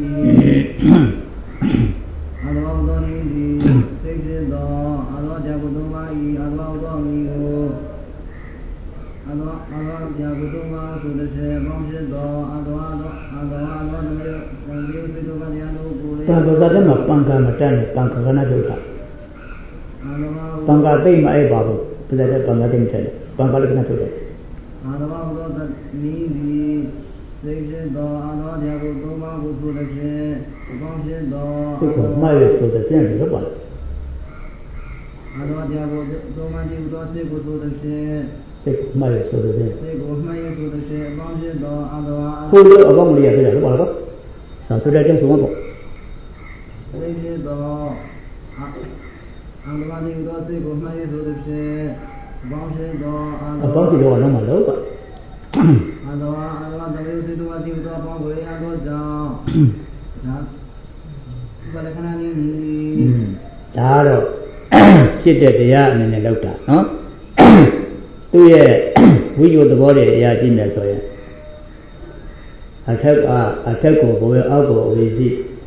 အာသောသောနိတိသိဖြစ်သောအာသောဇာကုသုံးပါး၏အာသောသောမိကိုအာသောအာသောဇာကုသုံးပါးဆိုတဲ့ဘောင်းဖြစ်သောအာသောအာသောအာသောအာသောသေသေတုမတရားတို့ကိုတန်ခါတဲ့မှာပံကမတတ်နဲ့တန်ခါကနာတို့ကပံကသိမ့်မအဲ့ပါဘူးပြတဲ့ပံကသိမ့်တယ်ပံကလည်းကနာတို့တယ်အာသောသောနိတိသိဖြစ်သောအာသောတရားကိုသုံးပါးကိုဆိုတဲ့ဖြင့်ဘောင်းဖြစ်သောသိကိုမှတ်ရဆိုတဲ့ပြန်ပြီးတော့ပါအာသောတရားကိုသုံးပါးကြည့်သောစိတ်ကိုဆိုတဲ့ဖြင့်သိမှတ်ရဆိုတဲ့ဖြင့်စိတ်ကိုမှတ်ရဆိုတဲ့ဖြင့်ဘောင်းဖြစ်သောအာသောကိုလိုအပေါင်းလေးရပြတယ်ဟုတ်ပါလားဆာဆိုတဲ့ကျဆုံးပေါ့သိဖြစ်သောအာသောတိသောစိတ်ကိုမှတ်ရဆိုတဲ့ဖြင့်ဘောင်းဖြစ်သောအာသောအပေါင်းကြီးတော့တော့မလို့ပါအာသောအာသောတမေစိတ္တဝတိသောဘောင်းကိုရသောကြောင့်ဒါဘယ်လက္ခဏာနည်းနည်းဒါတော့ဖြစ်တဲ့တရားအနေနဲ့လောက်တာနော်သူ့ရဲ့ဝိယုသဘောတွေအရာရှိနေဆိုရင်ဟထက်ကအထက်ကိုဘဝအောက်ကိုအဝေစီ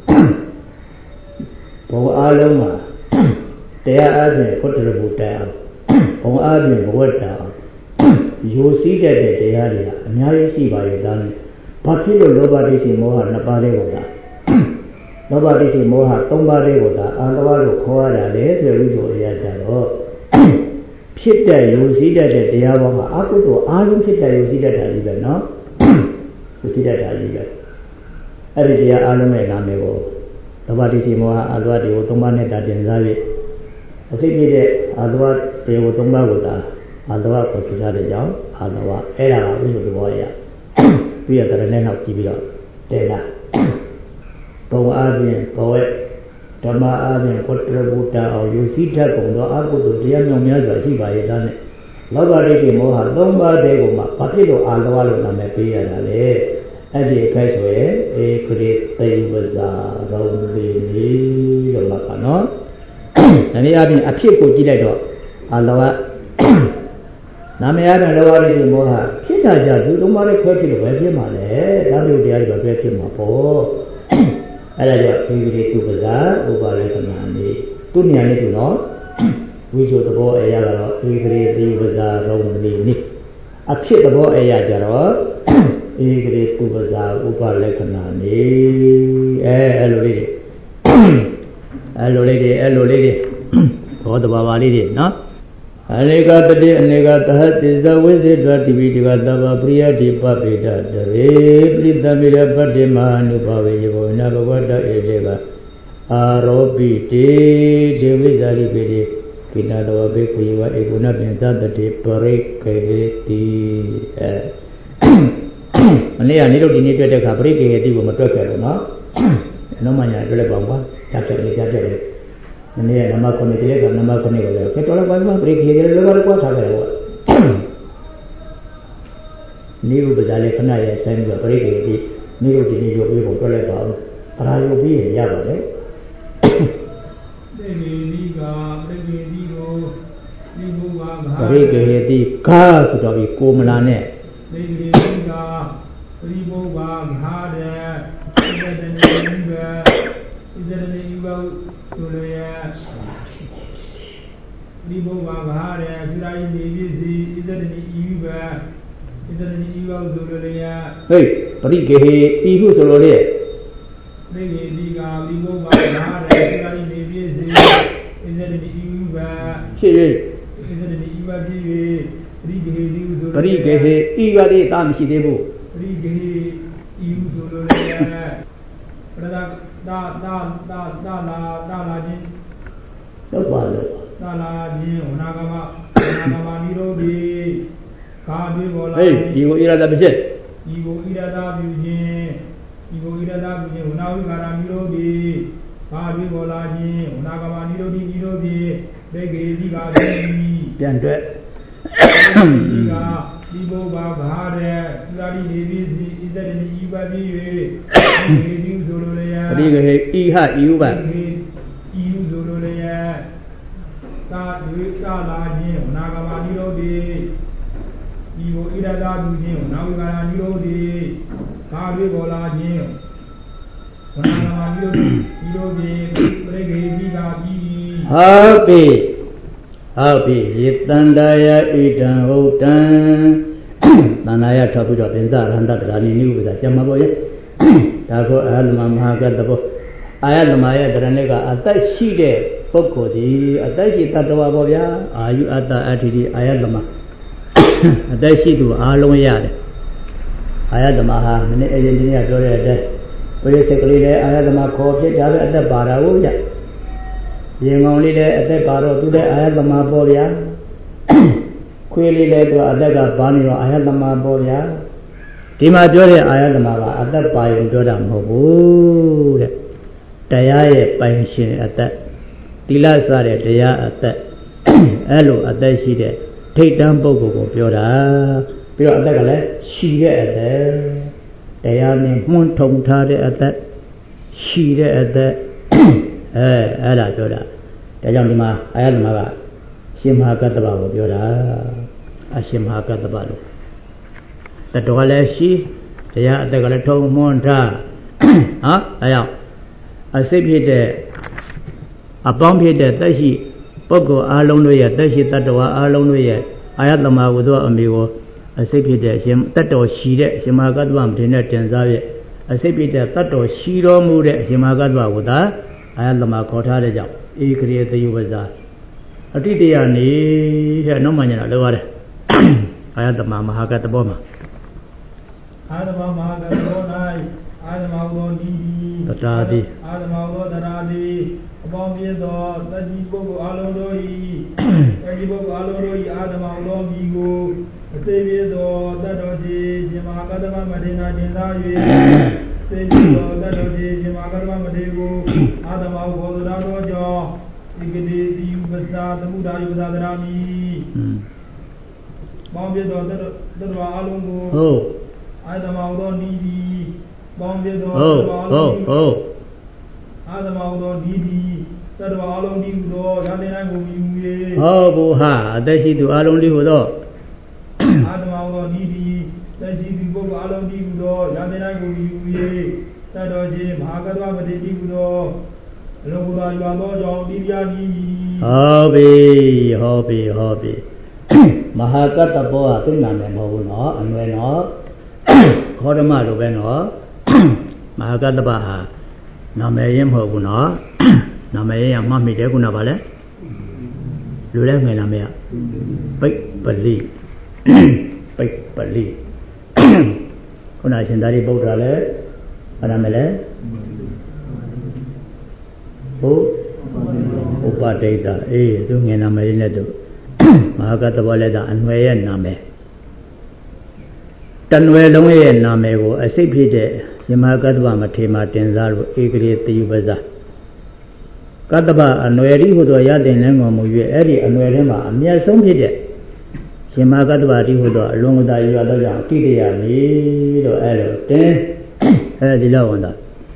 ဘဝအလုံးမှာတရားအားဖြင့်ခုတ္တရဘုတ္တအောင်ဘဝအားဖြင့်ဘဝတ္တအောင်ယူစည်းတဲ့တရားတွေကအများကြီးရှိပါရဲ့ဒါနဲ့ဘာဖြစ်လို့လောဘဒိဋ္ဌိမောဟနှစ်ပါးလေးကိုသာလောဘဒိဋ္ဌိမောဟသုံးပါးလေးကိုသာအာလဝလို့ခေါ်ရတာလေဆိုပြီးဆိုအရာကြတော့ဖြစ်တဲ့ယူစည်းတဲ့တရားပေါ်မှာအကုသိုလ်အားလုံးဖြစ်တဲ့ယူစည်းတဲ့တာကြီးပဲနော်ယူစည်းတဲ့တာကြီးပဲအဲ့ဒီတရားအားလုံးရဲ့နာမည်ကိုလောဘဒိဋ္ဌိမောဟအာလဝတွေကိုသုံးပါးနဲ့တာတင်စားပြီးအသိပြည့်တဲ့အာလဝတွေကိုသုံးပါးကိုသာအာလဝကိုဆိုကြတဲ့ကြောင့်အာလဝအဲ့ဒါကဥစ္စာသဘောရပြီးရတဲ့နဲ့နောက်ကြည့်ပြီးတော့တဲလာဘဝအားဖြင့်ဘဝဓမ္မအားဖြင့်ကုတ္တရဘုဒ္ဓအောင်ယူစည်းတတ်ကုန်သောအကုသိုလ်တရားမြောက်များစွာရှိပါရဲ့ဒါနဲ့လောဘဒိဋ္ဌိမောဟသုံးပါးတည်းကိုမှဘာဖြစ်လို့အာလဝလို့နာမည်ပေးရတာလဲအဲ့ဒီအခိုက်ဆိုရင်ဧကရိသေဝဇာရောင်းလေးလေးလို့မှတ်ပါနော်ဒါနည်းအားဖြင့်အဖြစ်ကိုကြည့်လိုက်တော့အာလဝနာမည်အားဖြင့်လောဘဒိဋ္ဌိမောဟဖြစ်တာကြသူသုံးပါးနဲ့ခွဲဖြစ်လို့ပဲဖြစ်မှာလေဒါမျိုးတရားတွေပဲဖြစ်မှာပေါ့အဲ့ဒါကြောင့်ဧကရိသူပဇာဥပါလေခဏနေသူ့နေရာလေးသူနော်ဝိဇ္ဇသဘောအရာကတော့ဧကရိသေဝဇာရောင်းလေးနေအဖြစ်သဘောအရာကြတော့ဧကရိသူပဇာဥပါလေခဏနေအဲအဲ့လိုလေးတွေအဲ့လိုလေးတွေအဲ့လိုလေးတွေဘောတဘာဝလေးတွေနော်အနေကတတိအနေကသဟတိဇဝိသေတတိပိတကသဗ္ဗပရိယတိပပိတတရေပိတမိရပတ္တိမဟာနုဘဝေယောနဘဂဝတ္တဧတေကအာရောပိတေဒေဝိဇာလိပိတိကိနာတောဘေကုယဝဧကုဏပင်သတတိပရိကေတိအဲမနေ့ကနေတော့ဒီနေ့တွေ့တဲ့အခါပရိကေတိကိုမတွေ့ခဲ့တော့နော်နောက်မှညာတွေ့လိုက်ပါဦးကွာကြားတယ်လေကြားတယ်လေမနေ့ကနမခုနှစ်တည်းကနမခုနှစ်ကိုလည်းတော်တော်ပါပါပရိခေရလောကတော့ထားခဲ့တော့နေဥပဒါလေးခဏရဲ့ဆိုင်ပြီးပရိခေတိနေဥဒီနေရုပ်ပြီးကိုတွေ့လိုက်ပါဦးအရာရုပ်ပြီးရပါလေသေဂေတိကပရိခေတိကိုဒီဘုရားမဟာပရိခေတိကာဆိုတော့ဒီကိုမလာနဲ့သေဂေတိကပရိဘုရားမဟာတဲ့ဣဇဒနေဥပဣဇဒနေဥပဆိုလျက်ဒီဘုရားမဟာတဲ့သုရာယိနေပြည့်စီဣဇဒနေဥပဣဇဒနေဥပဆိုလျက်ဟေးပရိခေတိဟုဆိုလို့လေပရိခေတိကပရိဘုရားမဟာတဲ့သုရာယိနေပြည့်စီဣဇဒနေဥပဖြစ်၍ဣဇဒနေဥပဖြစ်၍ပရိခေတိဟုဆိုပရိခေတိဤကလေးတာမရှိသေးဘူးပရိခေတိဤဟုဆိုလျက်ပရဒတာတာတာတာလာတာလာခြင်းတော့ပါလို့တာလာခြင်းဝနာကမဝနာကမနိရောဓိကာတွေပေါ်လာဟေးဒီကိုဣရဒပြည့်ဒီကိုဣရဒပြုခြင်းဒီကိုဣရဒပြုခြင်းဝနာဝိကာရနိရောဓိကာတွေပေါ်လာခြင်းဝနာကမနိရောဓိနိရောဓိဒေဂေတိကာတိပြန်တွေ့ဒီကဒီဘုရားဘာတဲ့သုရာတိနေပြီးစီဣဇဒနေဤပါပြီး၍ဒီဒီဆိုလိုလျက်ပရိခေဣဟဤဥပဤဟုဆိုလိုလျက်သာဒွေသာလာခြင်းဝနာကမနိရောဓိဒီကိုဣရဒပြုခြင်းဝနာဝိကာရနိရောဓိကာတွေပေါ်လာခြင်းဝနာကမနိရောဓိနိရောဓိပရိခေတိကာပြီးဟုတ်ပြီဟုတ်ပြီယေတန္တယာဣဒံဟုတ်တံတဏ္ဍာယထောက်ပြီးတော့ပင်စရဟန္တတရားနိနိဥပဒါကျမ်းမှာပေါ့ရဲ့ဒါကိုအာလမမဟာကတ္တဘောအာယလမရဲ့တရဏိကအသက်ရှိတဲ့ပုဂ္ဂိုလ်ဒီအသက်ရှိတ attva ပေါ့ဗျာအာယုအတ္တအဋ္ဌိဒီအာယလမအသက်ရှိသူအားလုံးရတယ်အာယလမဟာမနေ့အရင်ဒီနေ့ပြောတဲ့အတိုင်းဘယ်စိတ်ကလေးလဲအာယလမခေါ်ဖြစ်ဒါပဲအသက်ပါတာကိုရရင်ကောင်လေးလည်းအသက်ပါတော့သူတဲ့အာယသမပေါ်ဗျာခွေးလေးလည်းသူအသက်ကပါနေတော့အာယသမပေါ်ဗျာဒီမှာပြောတဲ့အာယသမကအသက်ပါရင်ပြောတာမဟုတ်ဘူးတဲ့တရားရဲ့ပိုင်ရှင်အသက်သီလစတဲ့တရားအသက်အဲ့လိုအသက်ရှိတဲ့ထိတ်တန်းပုဂ္ဂိုလ်ကိုပြောတာပြီးတော့အသက်ကလည်းရှိတဲ့အသက်တရားနဲ့မှွန်းထုံထားတဲ့အသက်ရှိတဲ့အသက်အဲအဲ့ဒါပြောတာဒါကြောင့်ဒီမှာအာယသမကရှင်မဟာကတ္တဗကိုပြောတာအရှင်မဟာကတ္တဗလို့တတော်လည်းရှိတရားအတက်ကလည်းထုံမွန်းထားဟောဒါကြောင့်အစိတ်ဖြစ်တဲ့အပေါင်းဖြစ်တဲ့သက်ရှိပုဂ္ဂိုလ်အားလုံးတို့ရဲ့သက်ရှိတ attva အားလုံးတို့ရဲ့အာယတမဝုသောအမိကိုအစိတ်ဖြစ်တဲ့အရှင်တတ်တော်ရှိတဲ့အရှင်မဟာကတ္တဗမထေရနဲ့တင်စားရဲ့အစိတ်ဖြစ်တဲ့တတ်တော်ရှိတော်မူတဲ့အရှင်မဟာကတ္တဗဝုသာအာယတမခေါ်ထားတဲ့ကြောင့်ဧကရေတယုပဇာအတိတယနေတဲ့နောက်မှညတော့လောက်ရတယ်အာယတမမဟာကတ္တဘောမှာအာယတမမဟာကတ္တဘော၌အာယတမဝုသောဒီတတာတိအာယတမဝုသောတရာတိအပေါင်းပြည့်သောတတိပုဂ္ဂိုလ်အလုံးတို့၏တတိပုဂ္ဂိုလ်အလုံးတို့၏အာယတမဝုသောမိကိုအစေပြည့်သောတတ်တော်ကြီးရှင်မဟာကတ္တဗမထေရတင်စား၍စေပြည့်သောတတ်တော်ကြီးရှင်မဟာကတ္တဗမထေရကိုအာယတမဝုဘောသောတော်ကြောင့်ဧကတိတိယုပစာသမုဒာယုပစာသရမိပေါင်းပြည့်သောတတ္တဝါအလုံးကိုဟုတ်အာယတမဝုသောနိတိပေါင်းပြည့်သောတတ္တဝါအလုံးဟုတ်အာယတမဝုသောနိတိတတ္တဝါအလုံးဒီဟုသောရတဲ့နိုင်ကိုမြူ၍ဟုတ်ဘူးဟာအသက်ရှိသူအလုံးဒီဟုသောအာယတမဝုသောနိတိသက်ရှိသူပုဂ္ဂိုလ်အလုံးဒီဟုသောရတဲ့နိုင်ကိုမြူ၍တတ်တော်ခြင်းမဟာကတ္တဗမထေရဒီဟုသောအလုံးကိုယ်သာရွာသောကြောင့်ဒီပြာနီဟုတ်ပြီဟုတ်ပြီဟုတ်ပြီမဟာကတ္တဘောကသူ့နာမည်မဟုတ်ဘူးနော်အနွယ်နော်ခောဓမလိုပဲနော်မဟာကတ္တဗဟာနာမည်ရင်းမဟုတ်ဘူးနော်နာမည်ရင်းကမှတ်မိတယ်ခုနကပါလေလူလဲငယ်နာမည်ကပိတ်ပလိပိတ်ပလိခုနရှင်သာရိပုတ္တရာလဲဘာနာမည်လဲဟုတ်ဥပဒိဋ္ဌအေးသူငယ်နာမည်လေးနဲ့သူမဟာကတ္တဗလည်းဒါအနွယ်ရဲ့နာမည်တနွယ်လုံးရဲ့နာမည်ကိုအစိတ်ဖြစ်တဲ့ရှင်မဟာကတ္တဗမထေရမှာတင်စားလို့ဧကရေတယုပဇာကတ္တဗအနွယ်ဤဟူသောရတဲ့လင်းတော်မူ၍အဲ့ဒီအနွယ်ထဲမှာအမျက်ဆုံးဖြစ်တဲ့ရှင်မဟာကတ္တဗဤဟူသောအလုံးစုံရွာတော့ကြောင့်တိတရနေတော့အဲ့လိုတင်းအဲ့ဒီလောက်ဝန်တာ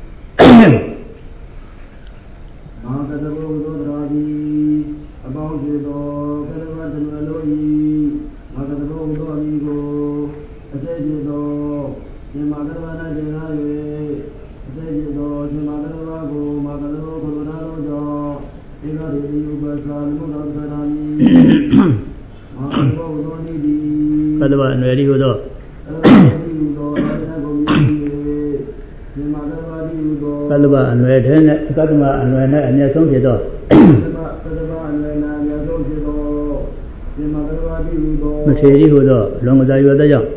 မဟာကတ္တဗဝုသောတရာတိအပေါင်းဖြစ်သောကတ္တဗတနွယ်လုံး၏မဟာကတ္တဗဝုသောအမိကိုအစေဖြစ်သောရှင်မဟာကတ္တဗ၌တင်စား၍အစေဖြစ်သောရှင်မဟာကတ္တဗကိုမဟာကတ္တဗကိုလိုနာသောကြောင့်ဧကတိတိယုပစာသမုဒ္ဒသရမိမဟာကတ္တဗဝုသောနိတိကတ္တဗအနွယ်ဤဟူသောကတ္တဗအနွယ်ဤဟူသောရတနာကိုမြည်၍ရှင်မဟာကတ္တဗဤဟူသောကတ္တဗအနွယ်ထဲနဲ့ကတ္တဗအနွယ်နဲ့အမျက်ဆုံးဖြစ်သောမထေရီဟူသောလုံကစားရွယ်သောကြောင့်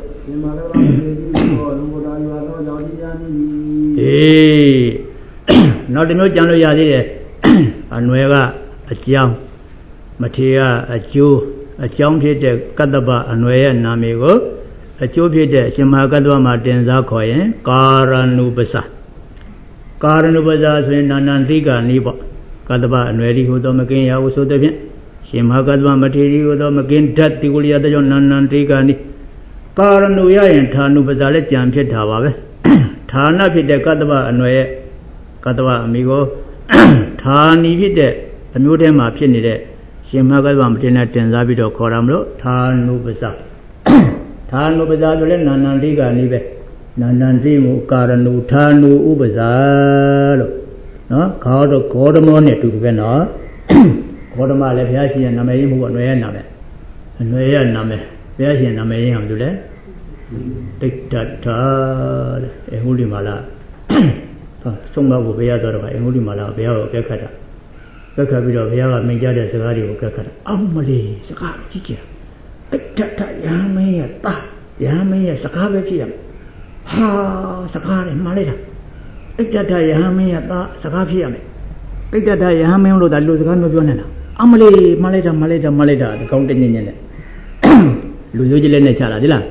အေးနောက်တစ်မျိုးကြံလို့ရသေးတယ်အနွယ်ကအကြောင်းမထေရကအကျိုးအကြောင်းဖြစ်တဲ့ကတ္တဗအနွယ်ရဲ့နာမည်ကိုအကျိုးဖြစ်တဲ့အရှင်မဟာကတ္တဗမှာတင်စားခေါ်ရင်ကာရဏုပစာကာရဏုပစာဆိုရင်နာနန္တိကနီးပေါ့ကတ္တဗအနွယ်ဒီဟူသောမကင်းရာဟုဆိုတဲ့ဖြင့်ရှင်မဟာကတ္တဗမထေရီဟူသောမကင်းဓာတ်တိကုလျာတဲ့ကြောင့်နာနန္တိကနီးကာရဏုရရင်ဌာနုပစာလည်းကြံဖြစ်တာပါပဲဌာနဖြစ်တဲ့ကတ္တဗအနွယ်ရဲ့ကတ္တဗအမိကိုဌာနီဖြစ်တဲ့အမျိုးထဲမှာဖြစ်နေတဲ့ရှင်မဟာကတ္တဗမထေရနဲ့တင်စားပြီးတော့ခေါ်ရမလို့ဌာနုပစာဌာနုပစာဆိုလည်းနာနန္တိကနီးပဲနာနန္တိမူကာရဏုဌာနုဥပစာလို့နော်ခေါ်တော့ဂေါတမောနဲ့တူတူပဲနော်ဂေါတမလည်းဘုရားရှင်ရဲ့နာမည်ရင်းမဟုတ်အနွယ်ရဲ့နာမည်အနွယ်ရဲ့နာမည်ဘုရားရှင်နာမည်ရင်းဟာဘယ်လိုလဲတိဋ္ဌတာတဲ့အင်္ဂုလိမာလာဆုံးမဖို့ဘုရားတော်ကအင်္ဂုလိမာလာဘုရားကိုကက်ခတ်တာကက်ခတ်ပြီးတော့ဘုရားကမိန့်ကြားတဲ့စကားတွေကိုကက်ခတ်တာအောက်မလေးစကားကြီးကြီးတိဋ္ဌတာရဟမင်းရဲ့တာရဟမင်းရဲ့စကားပဲဖြစ်ရမယ်ဟာစကားနဲ့မှန်လိုက်တာတိဋ္ဌတာရဟမင်းရဲ့တာစကားဖြစ်ရမယ်တိဋ္ဌတာရဟမင်းလို့ဒါလူစကားမျိုးပြောနေတာအမလေးမှန်လိုက်တာမှန်လိုက်တာမှန်လိုက်တာဒီကောင်းတညင်ညင်နဲ့လူရိုးကြီးလည်းနဲ့ချတာဒီလား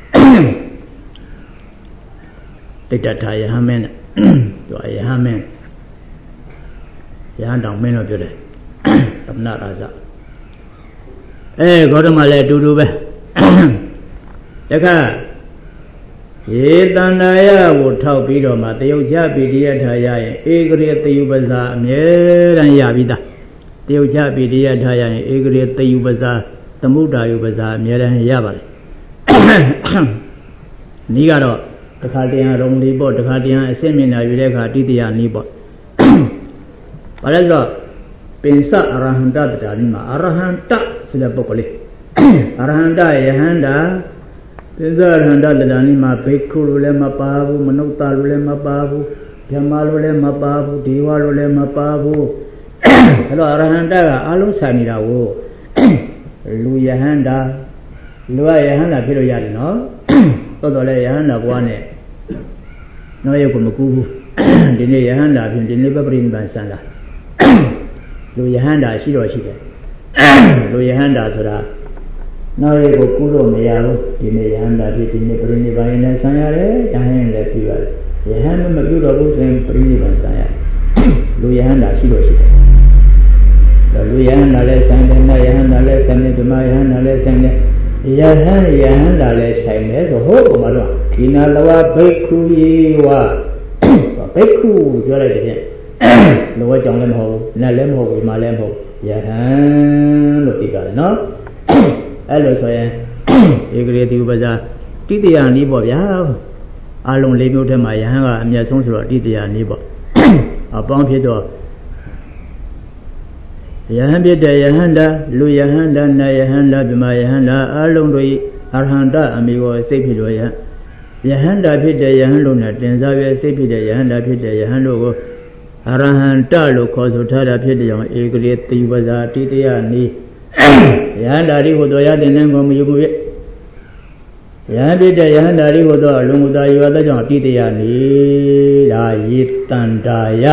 တိဋ္ဌတာယဟမင်းနဲ့သူအယဟမင်းယဟန်တောင်မင်းလို့ပြောတယ်သမဏရာဇအဲဂေါတမလည်းအတူတူပဲတခါရေတန္တာယကိုထောက်ပြီးတော့မှတယုတ်ချပိတိယထာယရင်ဧကရေတယုပဇာအမြဲတမ်းရပြီးသားတယုတ်ချပိတိယထာယရင်ဧကရေတယုပဇာသမုဒ္ဒါယုပဇာအမြဲတမ်းရပါတယ်နီးကတော့တခါတည်းဟာရုံလေးပေါ့တခါတည်းဟာအစစ်မြင်လာယူတဲ့အခါတိတ္တရာနီးပေါ့ဘာလဲဆိုတော့ပင်စအရဟံတတ္တိမှာအရဟံတဆိုတဲ့ပုဂ္ဂိုလ်လေးအရဟံတယဟန္တာပင်စအရဟံတတ္တိမှာဘိက္ခုလိုလည်းမပါဘူးမနုဿလိုလည်းမပါဘူးဓမ္မလိုလည်းမပါဘူးဒေဝလိုလည်းမပါဘူးအဲ့တော့အရဟံတကအလုံးဆိုင်နေတာကိုလူယဟန္တာလူကယဟန္တာဖြစ်လို့ရတယ်နော်တော်တော်လဲယဟန္တာဘဝနဲ့နောက်ရုပ်ကမကူဘူးဒီနေ့ယဟန္တာဖြစ်ဒီနေ့ပပရိနိဗ္ဗာန်ဆံလာလူယဟန္တာရှိတော့ရှိတယ်လူယဟန္တာဆိုတာနောက်ရုပ်ကိုကူလို့မရဘူးဒီနေ့ယဟန္တာဖြစ်ဒီနေ့ပရိနိဗ္ဗာန်နဲ့ဆံရတယ်ယဟန်လည်းပြုရတယ်ယဟန်မပြုတော့ဘူးဆိုရင်ပရိနိဗ္ဗာန်ဆံရတယ်လူယဟန္တာရှိတော့ရှိတယ်လူယဟန္တာလည်းဆံတယ်နတ်ယဟန္တာလည်းဆံတယ်ဓမ္မယဟန္တာလည်းဆံတယ်ယဟန်ယဟန္တာလည်းဆိုင်တယ်ဆိုဟုတ်ပါမလို့ဒီနာလဝဘိက္ခုယေဝဘိက္ခုပြောလိုက်တဲ့ဖြင့်လောကြောင့်လည်းမဟုတ်ဘူးနတ်လည်းမဟုတ်ဘူးမာလည်းမဟုတ်ယဟန်လို့သိကြတယ်နော်အဲ့လိုဆိုရင်ဧကရေတိဥပဇာတိတ္တရာနီးပေါ့ဗျာအလုံးလေးမျိုးထဲမှာယဟန်ကအမြတ်ဆုံးဆိုတော့တိတ္တရာနီးပေါ့အပေါင်းဖြစ်တော့ယဟန်ဖြစ်တဲ့ယဟန္တာလူယဟန္တာနတ်ယဟန္တာဗြဟ္မာယဟန္တာအလုံးတို့၏အရဟန္တအမိကိုစိတ်ဖြစ်လို့ယယဟန္တာဖြစ်တဲ့ယဟန်တို့နဲ့တင်စားပြစိတ်ဖြစ်တဲ့ယဟန္တာဖြစ်တဲ့ယဟန်တို့ကိုအရဟန္တလို့ခေါ်ဆိုထားတာဖြစ်တဲ့ကြောင့်ဧကရေတိဝဇာတိတယနီယဟန္တာဒီဟိုတော်ရတဲ့နန်းကိုမယူဘူးရဲ့ယဟန်ဖြစ်တဲ့ယဟန္တာဒီဟိုတော်အလုံးမူတာယူရတဲ့ကြောင့်တိတယနီဒါယေတန္တာယ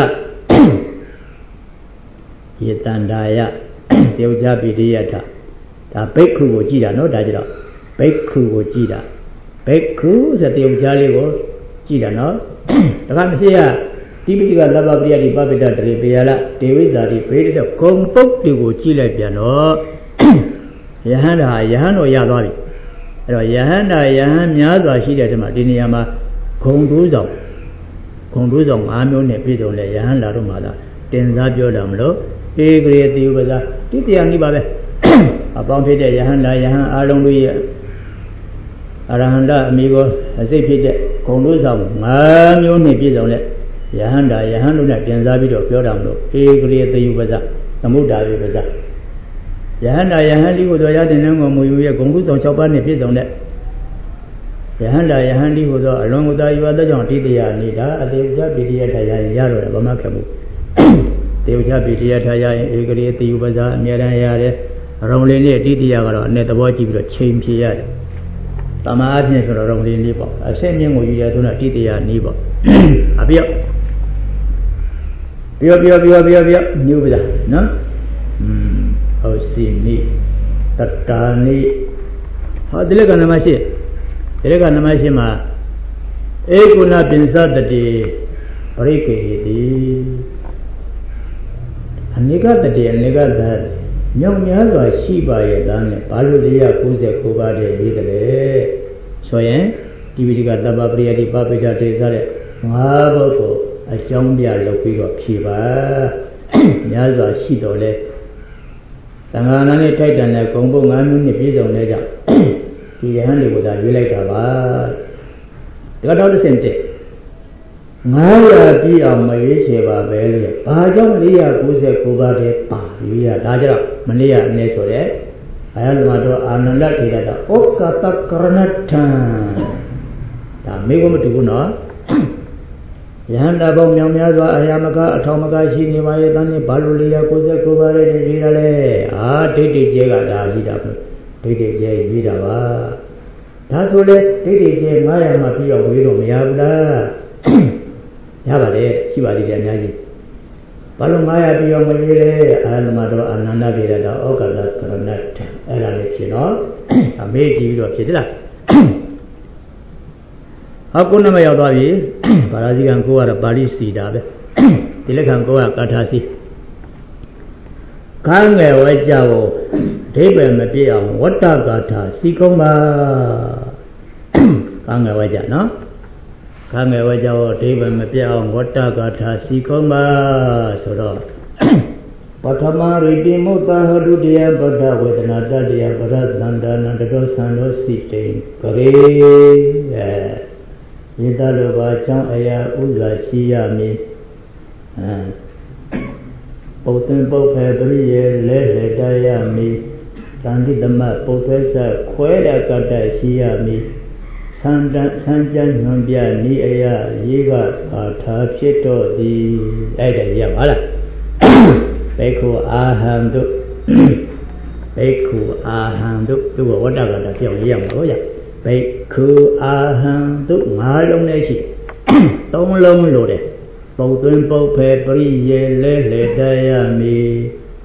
ယေတန္တာယတေဝကြပိတိယထဒါဘိက္ခုကိုကြည်တာနော်ဒါကြတော့ဘိက္ခုကိုကြည်တာဘိက္ခုဆိုတေဝကြလေးကိုကြည်တာနော်ဒါကမရှိရတိပိဋကလဘပရိယတိပပိတ္တတရေပေယလဒေဝိဇာတိဘေးတဲ့ဂုံပုတ်တွေကိုကြည်လိုက်ပြန်တော့ယဟန္တာယဟန်တော်ရသွားပြီအဲ့တော့ယဟန္တာယဟန်များစွာရှိတဲ့ထဲမှာဒီနေရာမှာဂုံတိုးဆောင်ဂုံတိုးဆောင်၅မျိုးနဲ့ပြည့်စုံတဲ့ယဟန်လာတော့မှသာတင်စားပြောတာမလို့ဧကရေတိဥပဇာတိတ္တရာနိပါပဲအပေါင်းဖြစ်တဲ့ယဟန္တာယဟန်အာလုံးတို့ရဲ့အရဟန္တအမိကိုအစိတ်ဖြစ်တဲ့ဂုံတို့ဆောင်၅မျိုးနဲ့ပြည့်စုံတဲ့ယဟန္တာယဟန်တို့နဲ့တင်စားပြီးတော့ပြောတာမလို့ဧကရေတိဥပဇာသမုဒ္ဒါဥပဇာယဟန္တာယဟန်ဒီကိုတော်ရတဲ့နန်းကိုမူယူရဲ့ဂုံတို့ဆောင်၆ပါးနဲ့ပြည့်စုံတဲ့ယဟန္တာယဟန်ဒီကိုတော့အလွန်ကိုသာယူရတဲ့ကြောင့်တိတ္တရာနေတာအတေဇပိတိယထရရင်ရတော့တယ်ဗမာခက်မှုတေဝချပိတိယထာရရင်ဧကရေတိဥပဇာအမြဲတမ်းရတယ်ရုံလေးနဲ့တိတိယကတော့အနေသဘောကြည့်ပြီးတော့ချိန်ဖြေရတယ်တမအားဖြင့်ဆိုတော့ရုံလေးလေးပေါ့အဆက်မြင့်ကိုယူရဆိုတော့တိတိယနီးပေါ့အပြောပြောပြောပြောပြောပြောညူပါလားနော်อืมဟုတ်စီနိတတာနိဟောဒီလကနမရှိဒီလကနမရှိမှာဧကုဏပင်စတတိပရိကေတိအနေကတည်းအနေကသာညောင်များစွာရှိပါရဲ့သားနဲ့ဘာလို့တရား၉၉ပါးတည်းရေးတယ်ဆိုရင်ဒီဝိဒကတပ္ပပရိယတိပပိဋ္ဌတေစတဲ့ငါးဘုတ်ကိုအကြောင်းပြလုပ်ပြီးတော့ဖြေပါများစွာရှိတော်လဲသံဃာနာနဲ့ထိုက်တန်တဲ့ဂုံပုတ်၅မျိုးနဲ့ပြည့်စုံတဲ့ကြောင့်ဒီယဟန်တွေကိုသာရွေးလိုက်တာပါဒီကတော့တစ်ဆင့်တည်းငါးရာပြည့်အောင်မရွေးချယ်ပါပဲလို့ဘာကြောင့်၄၉၉ပါးတည်းပါရွေးရဒါကြတော့မနေ့ကအနည်းဆိုတဲ့အာယလမတော်အာနန္ဒထေရတာဩကတကရဏထံဒါမေကမတူဘူးနော်ယဟန္တာပေါင်းမြောင်များစွာအာယမကအထောင်မကရှိနေပါရဲ့တန်းနဲ့ဘာလို့၄၉၉ပါးတည်းရေးရလဲအာဒိဋ္ဌိကျဲကဒါရှိတာပဲဒိဋ္ဌိကျဲရေးတာပါဒါဆိုလေဒိဋ္ဌိကျဲ၅ရာမှပြည့်အောင်ဝေးလို့မရဘူးလားရပါတယ်ရှိပါသေးတယ်အများကြီးဘာလို့၅ရာပြည့်အောင်မရေးလဲအာလမတော်အာနန္ဒဗေဒတာဩကတကရဏထံအဲ့ဒါလေးဖြစ်တော့အမေးကြည့်ပြီးတော့ဖြစ်သလားဟောကုဏမရောက်သွားပြီပါဠိကံကိုကတော့ပါဠိစီတာပဲဒီလက်ခံကိုကကာထာစီကားငယ်ဝဲကြဖို့ဒိဗ္ဗေမပြည့်အောင်ဝတ္တကာထာစီကုံးပါကားငယ်ဝဲကြနော်ကားငယ်ဝဲကြဖို့ဒိဗ္ဗေမပြည့်အောင်ဝတ္တကာထာစီကုံးပါဆိုတော့ပထမရိတိမုတ္တဟဒုတိယပဒဝေဒနာတတိယပဒသန္တာနန္တတောသံသောစိတေကရေအဲ Ye ta lo ba chang aya uzwa shi ya mi. Bồ Tuyền Bồ Phè Bri Ye Lê Lê Đa Ya Mi Tăng Thị Tâm Mạ Bồ Phè Sa Khỏe Đa Cát Đa Shi Ya Mi Sang Chanh Nhuân Bia Ni Aya Ye Ga Phà Thà Phiết Đô Đi Đây là gì vậy? Bế Khu A Hàm Đúc Bế Khu A Hàm Đúc Tôi có what Đà Đà Phiêu Gì vậy? Bế Khu A Hàm Đúc Ngã Long Này Chị Tông Long Lô Đề Bồ Tuyền Bồ Phè Bri Ye Lê Lê Đa Ya Mi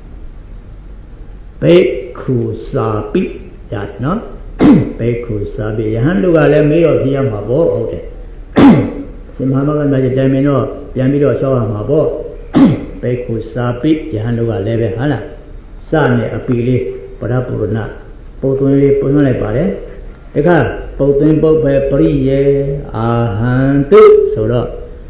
Bế Khu Sa Pi Dạ nó Bế Khu Sa Pi Dạ hắn lúc là mấy rồi thì mà bố ổ đấy Thì mà mà cái này thì mình nó Dạ mấy rồi sao mà bố Bế Khu Sa Pi Dạ hắn lúc là về hả là Sa này ở Pi đi Bà Đà Bồ Na Bồ Tuyền đi Bồ Tuyền này bà đấy Thế cả Bồ Tuyền Bồ Phè Bri Ye A Hàn Tự Sau đó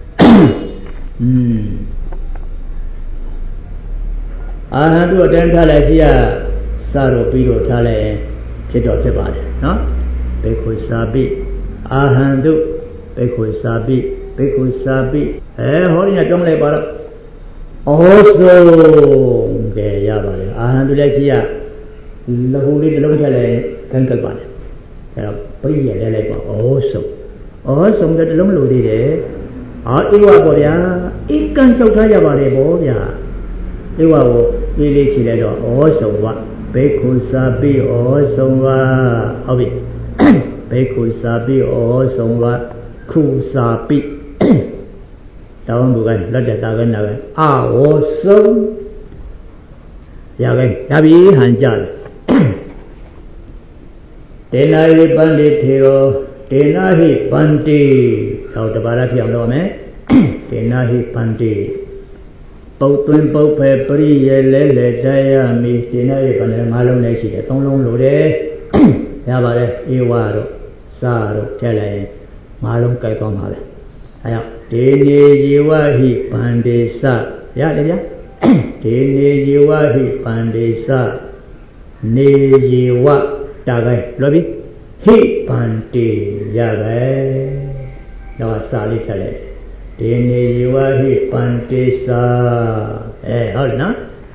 A Hàn Tự ở trên thả lại thì à Sa rồi Pi rồi thả lại Chết rồi chết bà đấy nó Bế Khu Sa Pi A Hàn Tự Bế Khu Sa Pi Bế Khu Sa Pi Ê hỏi nhà trong này bà đó Ồ sông Kể ra bà đấy A Hàn Tự lại thì à Là hù đi lông thả lại Cân cực bà đấy Thế đó Bây giờ lại lại bà Ồ sông Ồ sông cái lông lùi đi đấy Ở Iwa bố ya Ít cân sâu thái ya bà đấy bố ya Iwa bố Ý lý chỉ lại đó Ồ sông vạ Bế Khu Sa Pi Ồ sông vạ Ồ bì Bế Khu Sa Pi Ồ sông vạ Khu Sa Pi Tao không bù gani Lát trả ta gani gani À ồ sông Ya gani Ya bì hàn chá Tế na hi ban đi thiro Tế na hi ban đi Tao ta bà ra phiền đâu mẹ Tế na hi ban đi Bồ Tuyền Bồ Phè Bri Ye Lê Lê Đa Ya Mi Tế na hi ban đi Ngã lông này chỉ là tông lông lỗ đấy Ya bà đấy Iwa rồi Sa rồi Thế lại Ngã lông cây con mà đấy Hãy Tế ni Yiwa hi ban đi Sa Ya đấy ya Tế ni Yiwa hi ban đi Sa Ni Yiwa Ta gai Lô bì Hi ban đi Ya gai Đó Sa lý thế này Tế ni Yiwa hi ban đi Sa Ê hỏi nó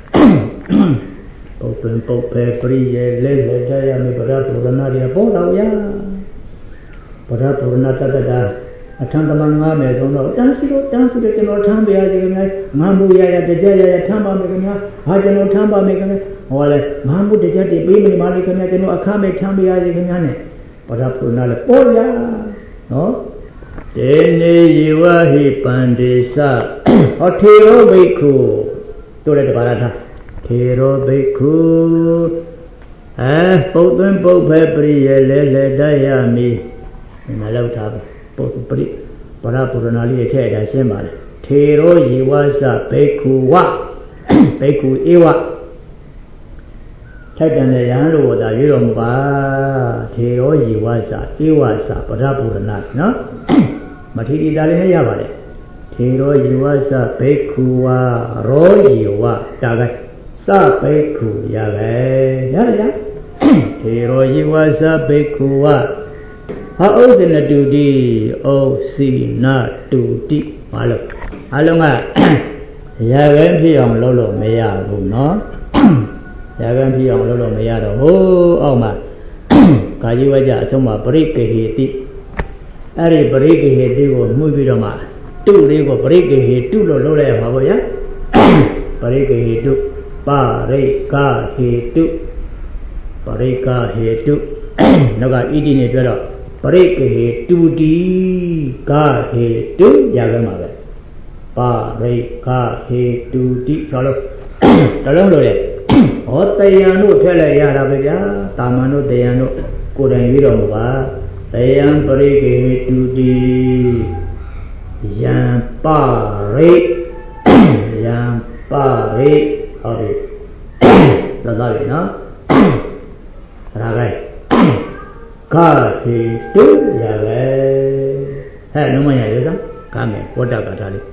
Bồ Tuyền Bồ Phè Bri Ye Lê Lê Đa Ya Mi Bà Đà Bồ Na Đi Bồ Đào ya Bà Đà Bồ Na Ta Ta Ta A Thang Tâm Ngã Mẹ Xong Đó Tang Sĩ Đô Tang Sĩ Đô Chân Nó Thang Bì Ya Gì Cái Này Ngã Mù Ya Ya Đà Gia Ya Ya Thang Bà Mẹ Cái Này Hà Chân Nó Thang Bà Mẹ Cái Này Hỏi là Ngã Mù Đà Gia Đi Bì Mì Mà Lý Cái Này Chân Nó Akha Mẹ Thang Bì Ya Gì Cái Này Bà Đà Bồ Na Là Bồ Ya Nó Tế ni Yiwa hi ban đi Sa Ở Thê Rô Bê Khu Tôi đây bà ra thà Thê Rô Bê Khu À Bồ Tuyền Bồ Phè Bri Ye Lê Lê Đa Ya Mi Ngã lâu thà Bồ Tuyền Bri Bà ra Bồ Na Lý Thế Đà Xem bà đấy Thê Rô Yiwa Sa Bê Khu Wa Bê Khu Iwa Thái Đàn này hắn lùa đã lý rộng bà Thê Rô Yiwa Sa Iwa Sa Bà ra Bồ Na Nó Mà thì đi ra lên hay bà đấy Thê Rô Yiwa Sa Bế Khu Wa Rô Yiwa Ta gai Sa Bế Khu Ya gai Ya ya Thê Rô Yiwa Sa Bế Khu Wa Ha ô xin là tù đi Ô xin là tù đi Mà lục Hà lông à Ya gai phía ông lâu lâu mê ya vụ nó Ya gai phía ông lâu lâu mê ya đâu Ô ông mà Cả Yiwa Dạ xong mà bế kê hì tí Ari Bari Ke Hetu Ko Mui Pi Ro Ma Tu Li Ko Bari Ke Hetu Lo Lo Lai Ma Bo Ya Bari Ke Hetu Bari Ka Hetu Bari Ka Hetu Nó ka Iti này tuyệt rồi Bari Ke Hetu Di Ka Hetu Ya cái mà vậy Bari Ka Hetu Di Sao lo Đó lông rồi đấy Ở Tây An Nô Thế Lai Ya Ra Bê Ya Tam An Nô Tây An Nô Cô Đành Vi Ro Mô Ba Tayang Bari Ke Hetu Di Yang Pari Yang Pari Ở đây Đó là gì nó Ra gai Ka Hetu Ya gai Hãy nó mà nhảy được Ka mẹ Quá đa cả thà đi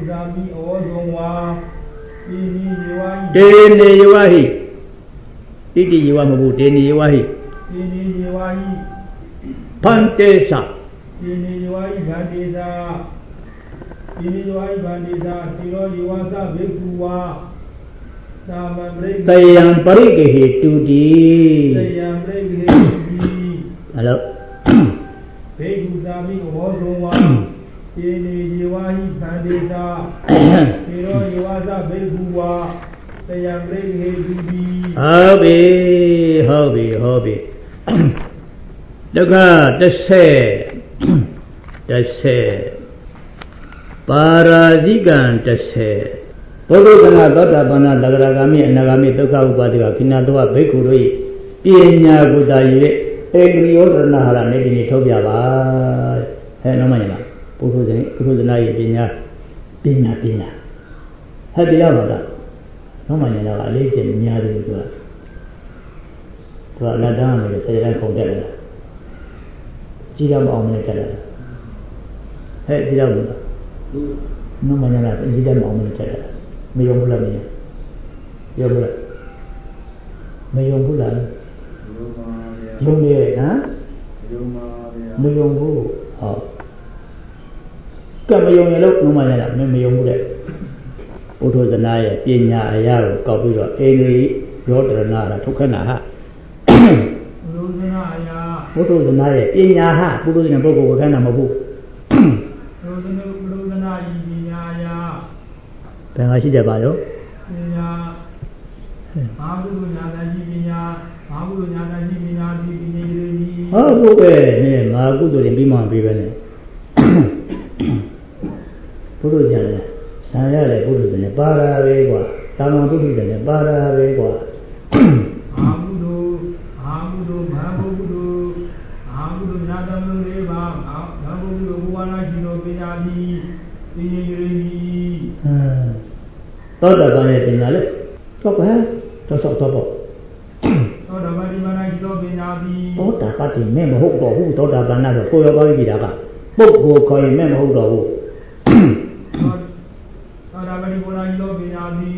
Tế ni Yiwa hi iti yewa mabu deni yewa hi deni yewa hi Pantesa deni yewa hi bandesa deni yewa hi bandesa tiro yewa sa bhikhuwa Tayam parikehe tudi Tayam parikehe tudi Hello Bhikhu sami obosongwa deni yewa hi bandesa tiro yewa sa bhikhuwa Tayam parikehe tudi Hobi hobi hobi Daga dase dase Parazikan dase Bodhogana Dota Bana Dagragami Anagami Toka Upadika Kinadua Bhikuru Pinya Gudaye Egriodana Hara Nedini Tobia Ba Henomana Puruzana Pinya Pinya Pinya Hadiavada Nomana Legend Nyari to Ladam is a land from there. Jidam Omnitella. Hey, Jidam. No manana, Jidam Omnitella. Mayongula me. Yobula. Mayongula. Yonge, huh? Mayongu. Oh. Come Mayonga, no manana, Mayongula. Uto the Naya, Pinya, Ayaro, Kabuyo, Eli, Yodanara, Tukana. Puruzanaya, Inyaha, Puruzan Bogo, Kanamabu. Puruzanaya, Pangashija Bayo. Mabu Nadajiya, Mabu Nadajiya, Oh, okay, Magu to the Bima Bivane. Puruzana, Sayale Puruzan, Bara Reva, Tama Puruzan, Bara Reva. Abudu, Abudu, Mabudu, Abudu, Nadamu Reva, Abudu, Buana Gino, Pinadi, Piniri. Toda Bane Pinale, Top Hair, Tosok Topo. Toda Badimana Gino, Pinadi. Toda Pati, Memo Hoko, who Toda Banana, for your body Vidaka. Bobo coin Memo Hoko. Toda Badimana Gino, Pinadi.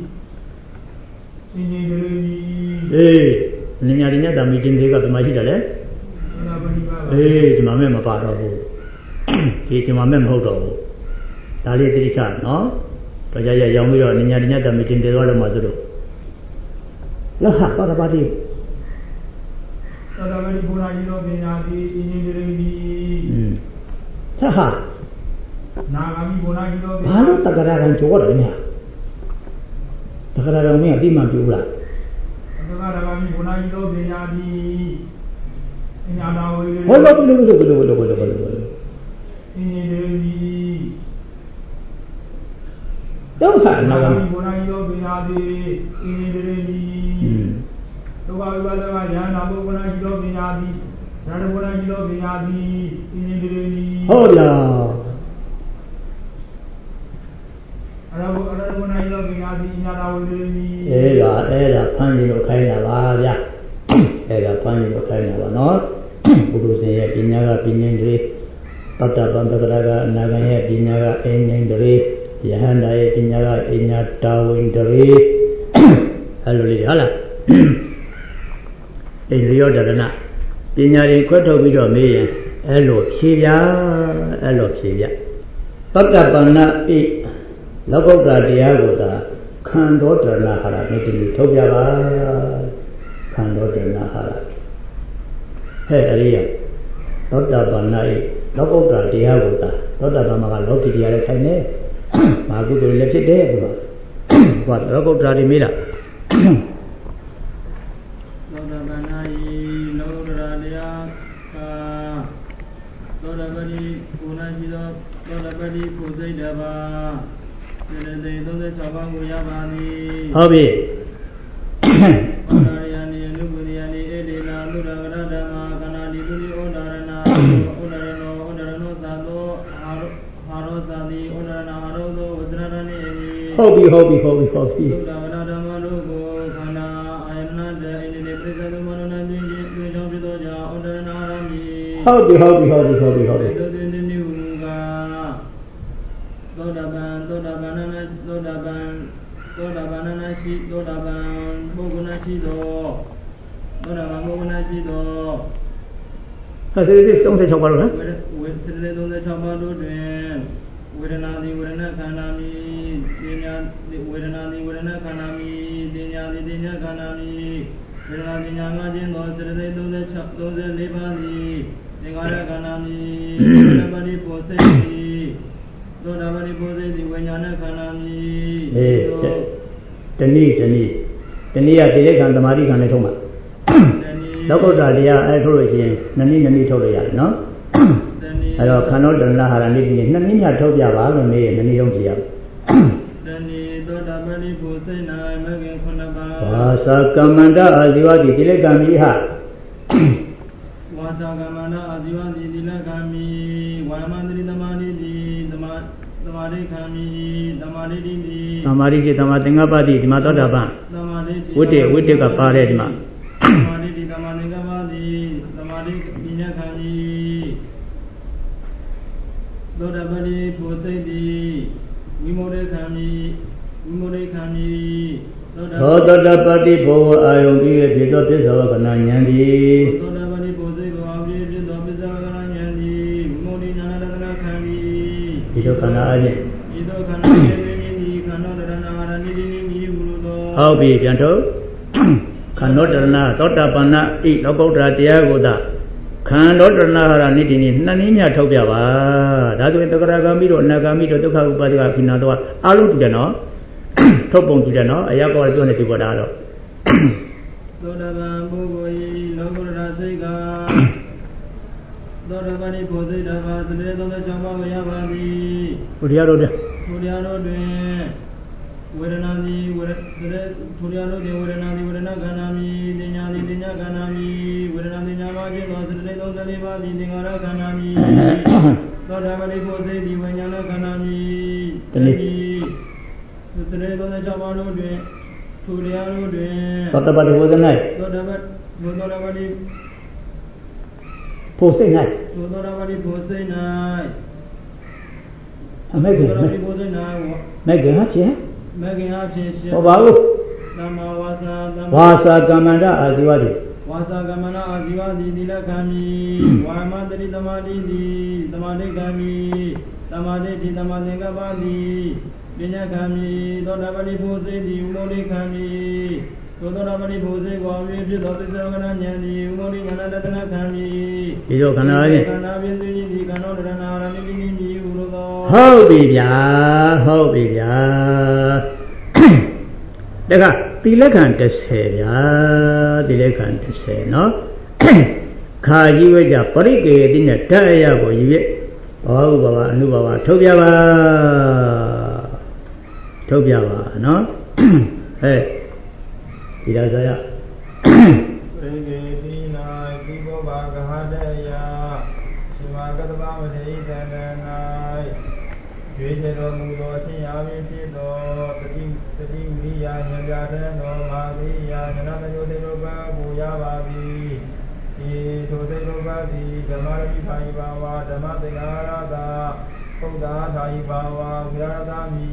Eh, Ninya da meeting they got the Majidale? Eh, Mamma Mapado. Take my mem hodo. Tali Trisha, no? Tajaya Yamuyo, Ninya da meeting the Royal Mazuro. Laha, what about you? Saha. Halo Tagara and Chorania. Tagara me a Dima Bula. Hold up, look, look, look, look, look, look, look. Don't have another. Oh, yeah. Era, era, Pangino Kaina, era Pangino Kaina, not Burusia, Pinaga, Pinendri, Pata Bandagaraga, Nagaya, Pinaga, Endri, Yahanda, Pinaga, Inata, Windri, Hallelujah. In Rio de Janeiro, Pinari, Quato Video Me, Elo, Siria, Elo, Siria. Pata Bana, Logoga Diagoda, Kandota Nahara, making Tobia, Kandota Nahara. Hey, Aria, Tota Banai, Logoga Diagoda, Tota Bama Loki Diaracane, Magu left it there. What Logoga Mira? Tota Banai, Logoradia, Tota Badi, Punajilo, Tota Badi, Pusaidava. Hobby. Hobby, hobby, hobby, hobby. Hobby, hobby, hobby, hobby, hobby. Toda banana, toda banana, toda banana, သောတာပန်ပုဂ္ဂိုလ်၌ရှိသောသောတာပန်ပုဂ္ဂိုလ်၌ရှိသောဟာစေစေသုံး၆ပါးလို့နော်ဝေစေစေသုံး၆ပါးတို့တွင်ဝေဒနာသည်ဝေဒနာခန္ဓာမီပညာဝေဒနာသည်ဝေဒနာခန္ဓာမီပညာသည်ပညာခန္ဓာမီဝေဒနာပညာမှာခြင်းသောစေစေသုံး၆ သုံး၄ပါးသည်သင်္ခါရခန္ဓာမီသောတာပတိပိုစိတ်သည်သောတာပတိပိုစိတ်သည်ဝိညာဏခန္ဓာမီအေးတနည်းတနည်းတနည်းကတိရိစ္ဆာန်သမာဓိခံနဲ့ထုံးပါလောကုတ္တရာတရားအဲထုတ်လို့ရှိရင်နှစ်နည်းနှစ်နည်းထုတ်လို့ရတယ်နော်အဲတော့ခန္ဓာတဏှာဟာရနေ့ဒီနေ့နှစ်နည်းများထုတ်ပြပါလို့မေးရင်နှစ်နည်းလုံးကြည့်ရအောင်တဏီသောတာပတိပုစိနာမဂ္ဂင်ခုနှစ်ပါးဝါစာကမ္မန္တအာဇီဝတိတိလကံမိဟဝါစာကမ္မန္တအာဇီဝတိတိလကံမိဝါမန္တိသမာဓိတိသမာသမာဓိခံမိသမာဓိတိသမာဓိတိသမာသင်္ကပ္ပတိဒီမှာသောတာပန်သမာဓိဝိတ္တဝိတ္တကပါတယ်ဒီမှာသမာဓိတိသမာသင်္ကပ္ပတိသမာဓိပညာခံမိသောတာပတိပုစိတ်တိဝိမုဒ္ဒေခံမိဝိမုဒ္ဒေခံမိသောတာပတိဘောအာယုန်ပြီးဖြစ်သောပစ္စောကနာဉာဏ်သည်သောတာပတိပုစိတ်ကိုအာပြီးဖြစ်သောပစ္စောကနာဉာဏ်သည်ဝိမုဒ္ဒေဉာဏတနာခံမိဒီတော့ခန္ဓာအချင်းဒီတော့ခန္ဓာအချင်းဒီခန္ဓာတဏှာဟာနိတိနိမိဘုလိုသောဟုတ်ပြီပြန်ထုတ်ခန္ဓာတဏှာသောတာပန္နဣလောကုတ္တရာတရားကိုသာခန္ဓာတဏှာဟာနိတိနိနှစ်နည်းများထုတ်ပြပါဒါဆိုရင်တဂရဂံပြီးတော့အနာဂံပြီးတော့ဒုက္ခဥပါဒကခိနာတော့အလုံးတူတယ်နော်ထုတ်ပုံကြည့်တယ်နော်အရာကောပြောနေပြီပေါ့ဒါတော့သောတာပန်ပုဂ္ဂိုလ်ဤလောကုတ္တရာစိတ်ကသောတာပန်ဤပုစိတ်တော်ပါသတိသုံး၆ပါးမရပါသည်ဘုရားတို့တဲ့ဘုရားတို့တွင်ဝေဒနာသည်ဝေဒနာဘုရားတို့တွင်ဝေဒနာသည်ဝေဒနာခန္ဓာမီပညာသည်ပညာခန္ဓာမီဝေဒနာပညာမှာခြင်းသောသတိသုံး၄ပါးသည်သင်္ခါရခန္ဓာမီသောတာပန်ဤပုစိတ်သည်ဝိညာဏခန္ဓာမီတနည်းသတိသုံး၆ပါးတို့တွင်သူတရားတို့တွင်သောတာပတိဝေဒနာသောတာပတိသောတာပတိပုစိတ်၌သောတာပတိပုစိတ်၌အမေကသောတာပတိပုစိတ်၌မေကဟာဖြင့်မေကဟာဖြင့်ဟောပါဦးသမ္မာဝါစာဝါစာကမ္မန္တအာဇီဝတိဝါစာကမ္မန္တအာဇီဝတိတိလကံမိဝါမတတိသမာဓိတိသမာဓိကံမိသမာဓိတိသမာသင်္ကပ္ပတိပညာခံမိသောတာပတိပုစိတ်သည်ဥမောလိခံမိသောတာပတိပုစိတ်ကိုအမြဲဖြစ်သောသစ္စာကနာဉာဏ်သည်ဥမောလိဉာဏတတနာခံမိဒီတော့ခန္ဓာချင်းခန္ဓာပြည့်စုံခြင်းဒီခန္ဓာတဏှာရဏိတိနိမြည်ဟုလို့သောဟုတ်ပြီဗျာဟုတ်ပြီဗျာတခါတိလက္ခဏ်တစ်ဆယ်ဗျာတိလက္ခဏ်တစ်ဆယ်နော်ခါကြီးဝဲကြပရိကေတိနဲ့ဓာတ်အရာကိုယူရဲ့ဘောဘဝအနုဘဝထုတ်ပြပါထုတ်ပြပါနော်ဟဲ့ဒီလာစားရပရိကေတိနာဒီဘောဘာကဟတယရှင်မကတ္တဗမထေယတန္တ၌ရွေးချယ်တော်မူသောအရှင်ရာမင်းဖြစ်သောတတိတတိဝိယဉာဏ်ပြတဲ့တော်မာသီယာဉာဏတယုတေလောဘပူရပါသည်ဒီထိုတေလောဘသည်ဓမ္မရတိထိုင်ပါဝါဓမ္မသင်္ဃာရတာပုဒ္ဒါထိုင်ပါဝါဝိရဒမိ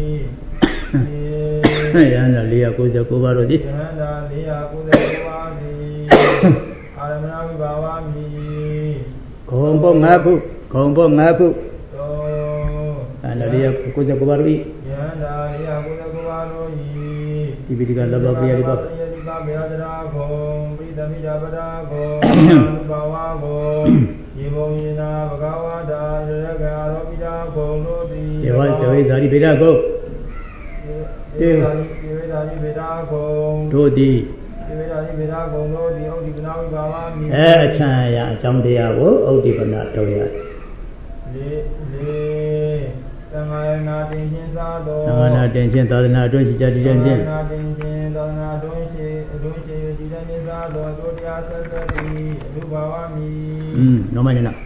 ရဟန္တာ၄၉၉ပါးတို့ဒီရဟန္တာ၄၉၉ပါးသည်အာရမဏဝိဘာဝမိဂုံပုတ်၅ခုဂုံပုတ်၅ခုအဲ့ဒါ၄၉၉ပါးတို့ဤယန္တာ၄၉၉ပါးတို့ဤဒီပိဋကလဘပိယဒီပါပိယဒီပါဘေယတရာဂုံပိသမိတာပဒါဂုံအနုဘာဝဂုံယေဘုံယေနာဘဂဝတာရရကရောပိတာဂုံတို့သည်ယေဝဇဝိဇာတိဗေဒဂုံဧဝံဧဝံဗေဒဂုံတို့သည်ဧဝံဗေဒဂုံတို့သည်ဩဒီကနာဝိဘာဝမိအဲအချမ်းရာအကြောင်းတရားကိုဩဒီပနာတော်ရလေးလေးသံဃာနာတင်ခြင်းသာသောသံဃာနာတင်ခြင်းသာသနာအတွင်းရှိကြတည်ခြင်းသံဃာနာတင်ခြင်းသာသနာအတွင်းရှိအတွင်းရှိတည်ခြင်းသာသောတို့တရားဆက်ဆက်သည်အနုဘာဝမိอืมနောမညနာ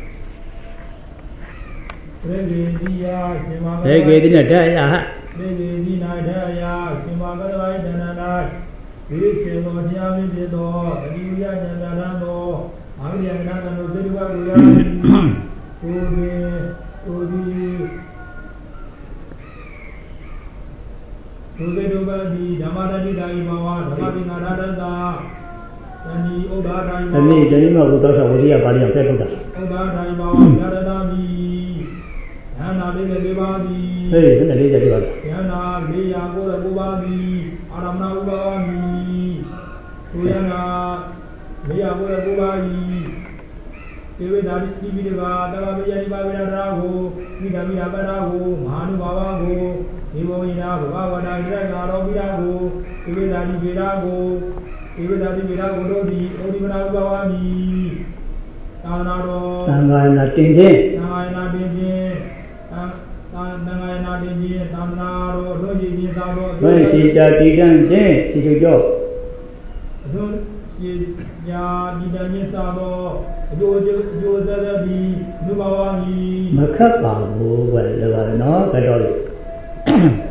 ဘေဂေတိယရှင်မဘေဂေတိနဲ့တရားဟဘေဂေတိနာတရားရှင်မကရဝိတဏနာဒီရှင်သောတရားမင်းဖြစ်သောအတိယဉာဏ်ဉာဏ်သောအာရိယနာတတို့သေတ္တဝါကိုရာကိုယ်တွင်ကိုယ်ဒီသုကေတုပတိဓမ္မတတိတာဤဘဝဓမ္မပိနာရတ္တယန္တိဥဒ္ဒါတိုင်းဘဝဒီဒီမှာဘုရားဝိရိယပါဠိအောင်ပြတ်ထုတ်တာဥဒ္ဒါတိုင်းဘဝရတ္တမိယန္နာလေးလေးပါးသည်ဟေးဘယ်နဲ့လေးချက်ပြပါလဲယန္နာလေးရာကိုယ်ကိုပါးသည်အာရမဏဥပဝမိသူယန္နာလေးရာကိုယ်ကိုပါးသည်ေဝေဒါတိတိပိတကာတဘာပိယတိပါဝိရတာကိုမိဓမိယပတာကိုမဟာနုဘာဝကိုဒီဘဝိနာဘဂဝတာဣရကာရောပိတာကိုေဝေဒါတိပိတာကိုေဝေဒါတိပိတာကိုတို့သည်ဩဒီမနာဥပဝါမိသာနာတော်သံဃာနာတင်ခြင်းသံဃာနာတင်ခြင်းသံသံဃာနာတင်ခြင်းသံဃာတော်တို့ကြည်ခြင်းသာတော်ဘယ်ရှိတာတည်တံ့ခြင်းရှိရှိကြောအတို့ရှိညာဒီတည်းသာတော်အကျိုးအကျိုးသက်သက်ဒီလူဘဝကြီးမခက်ပါဘူးပဲလည်းပါနော်ဘယ်တော့လဲ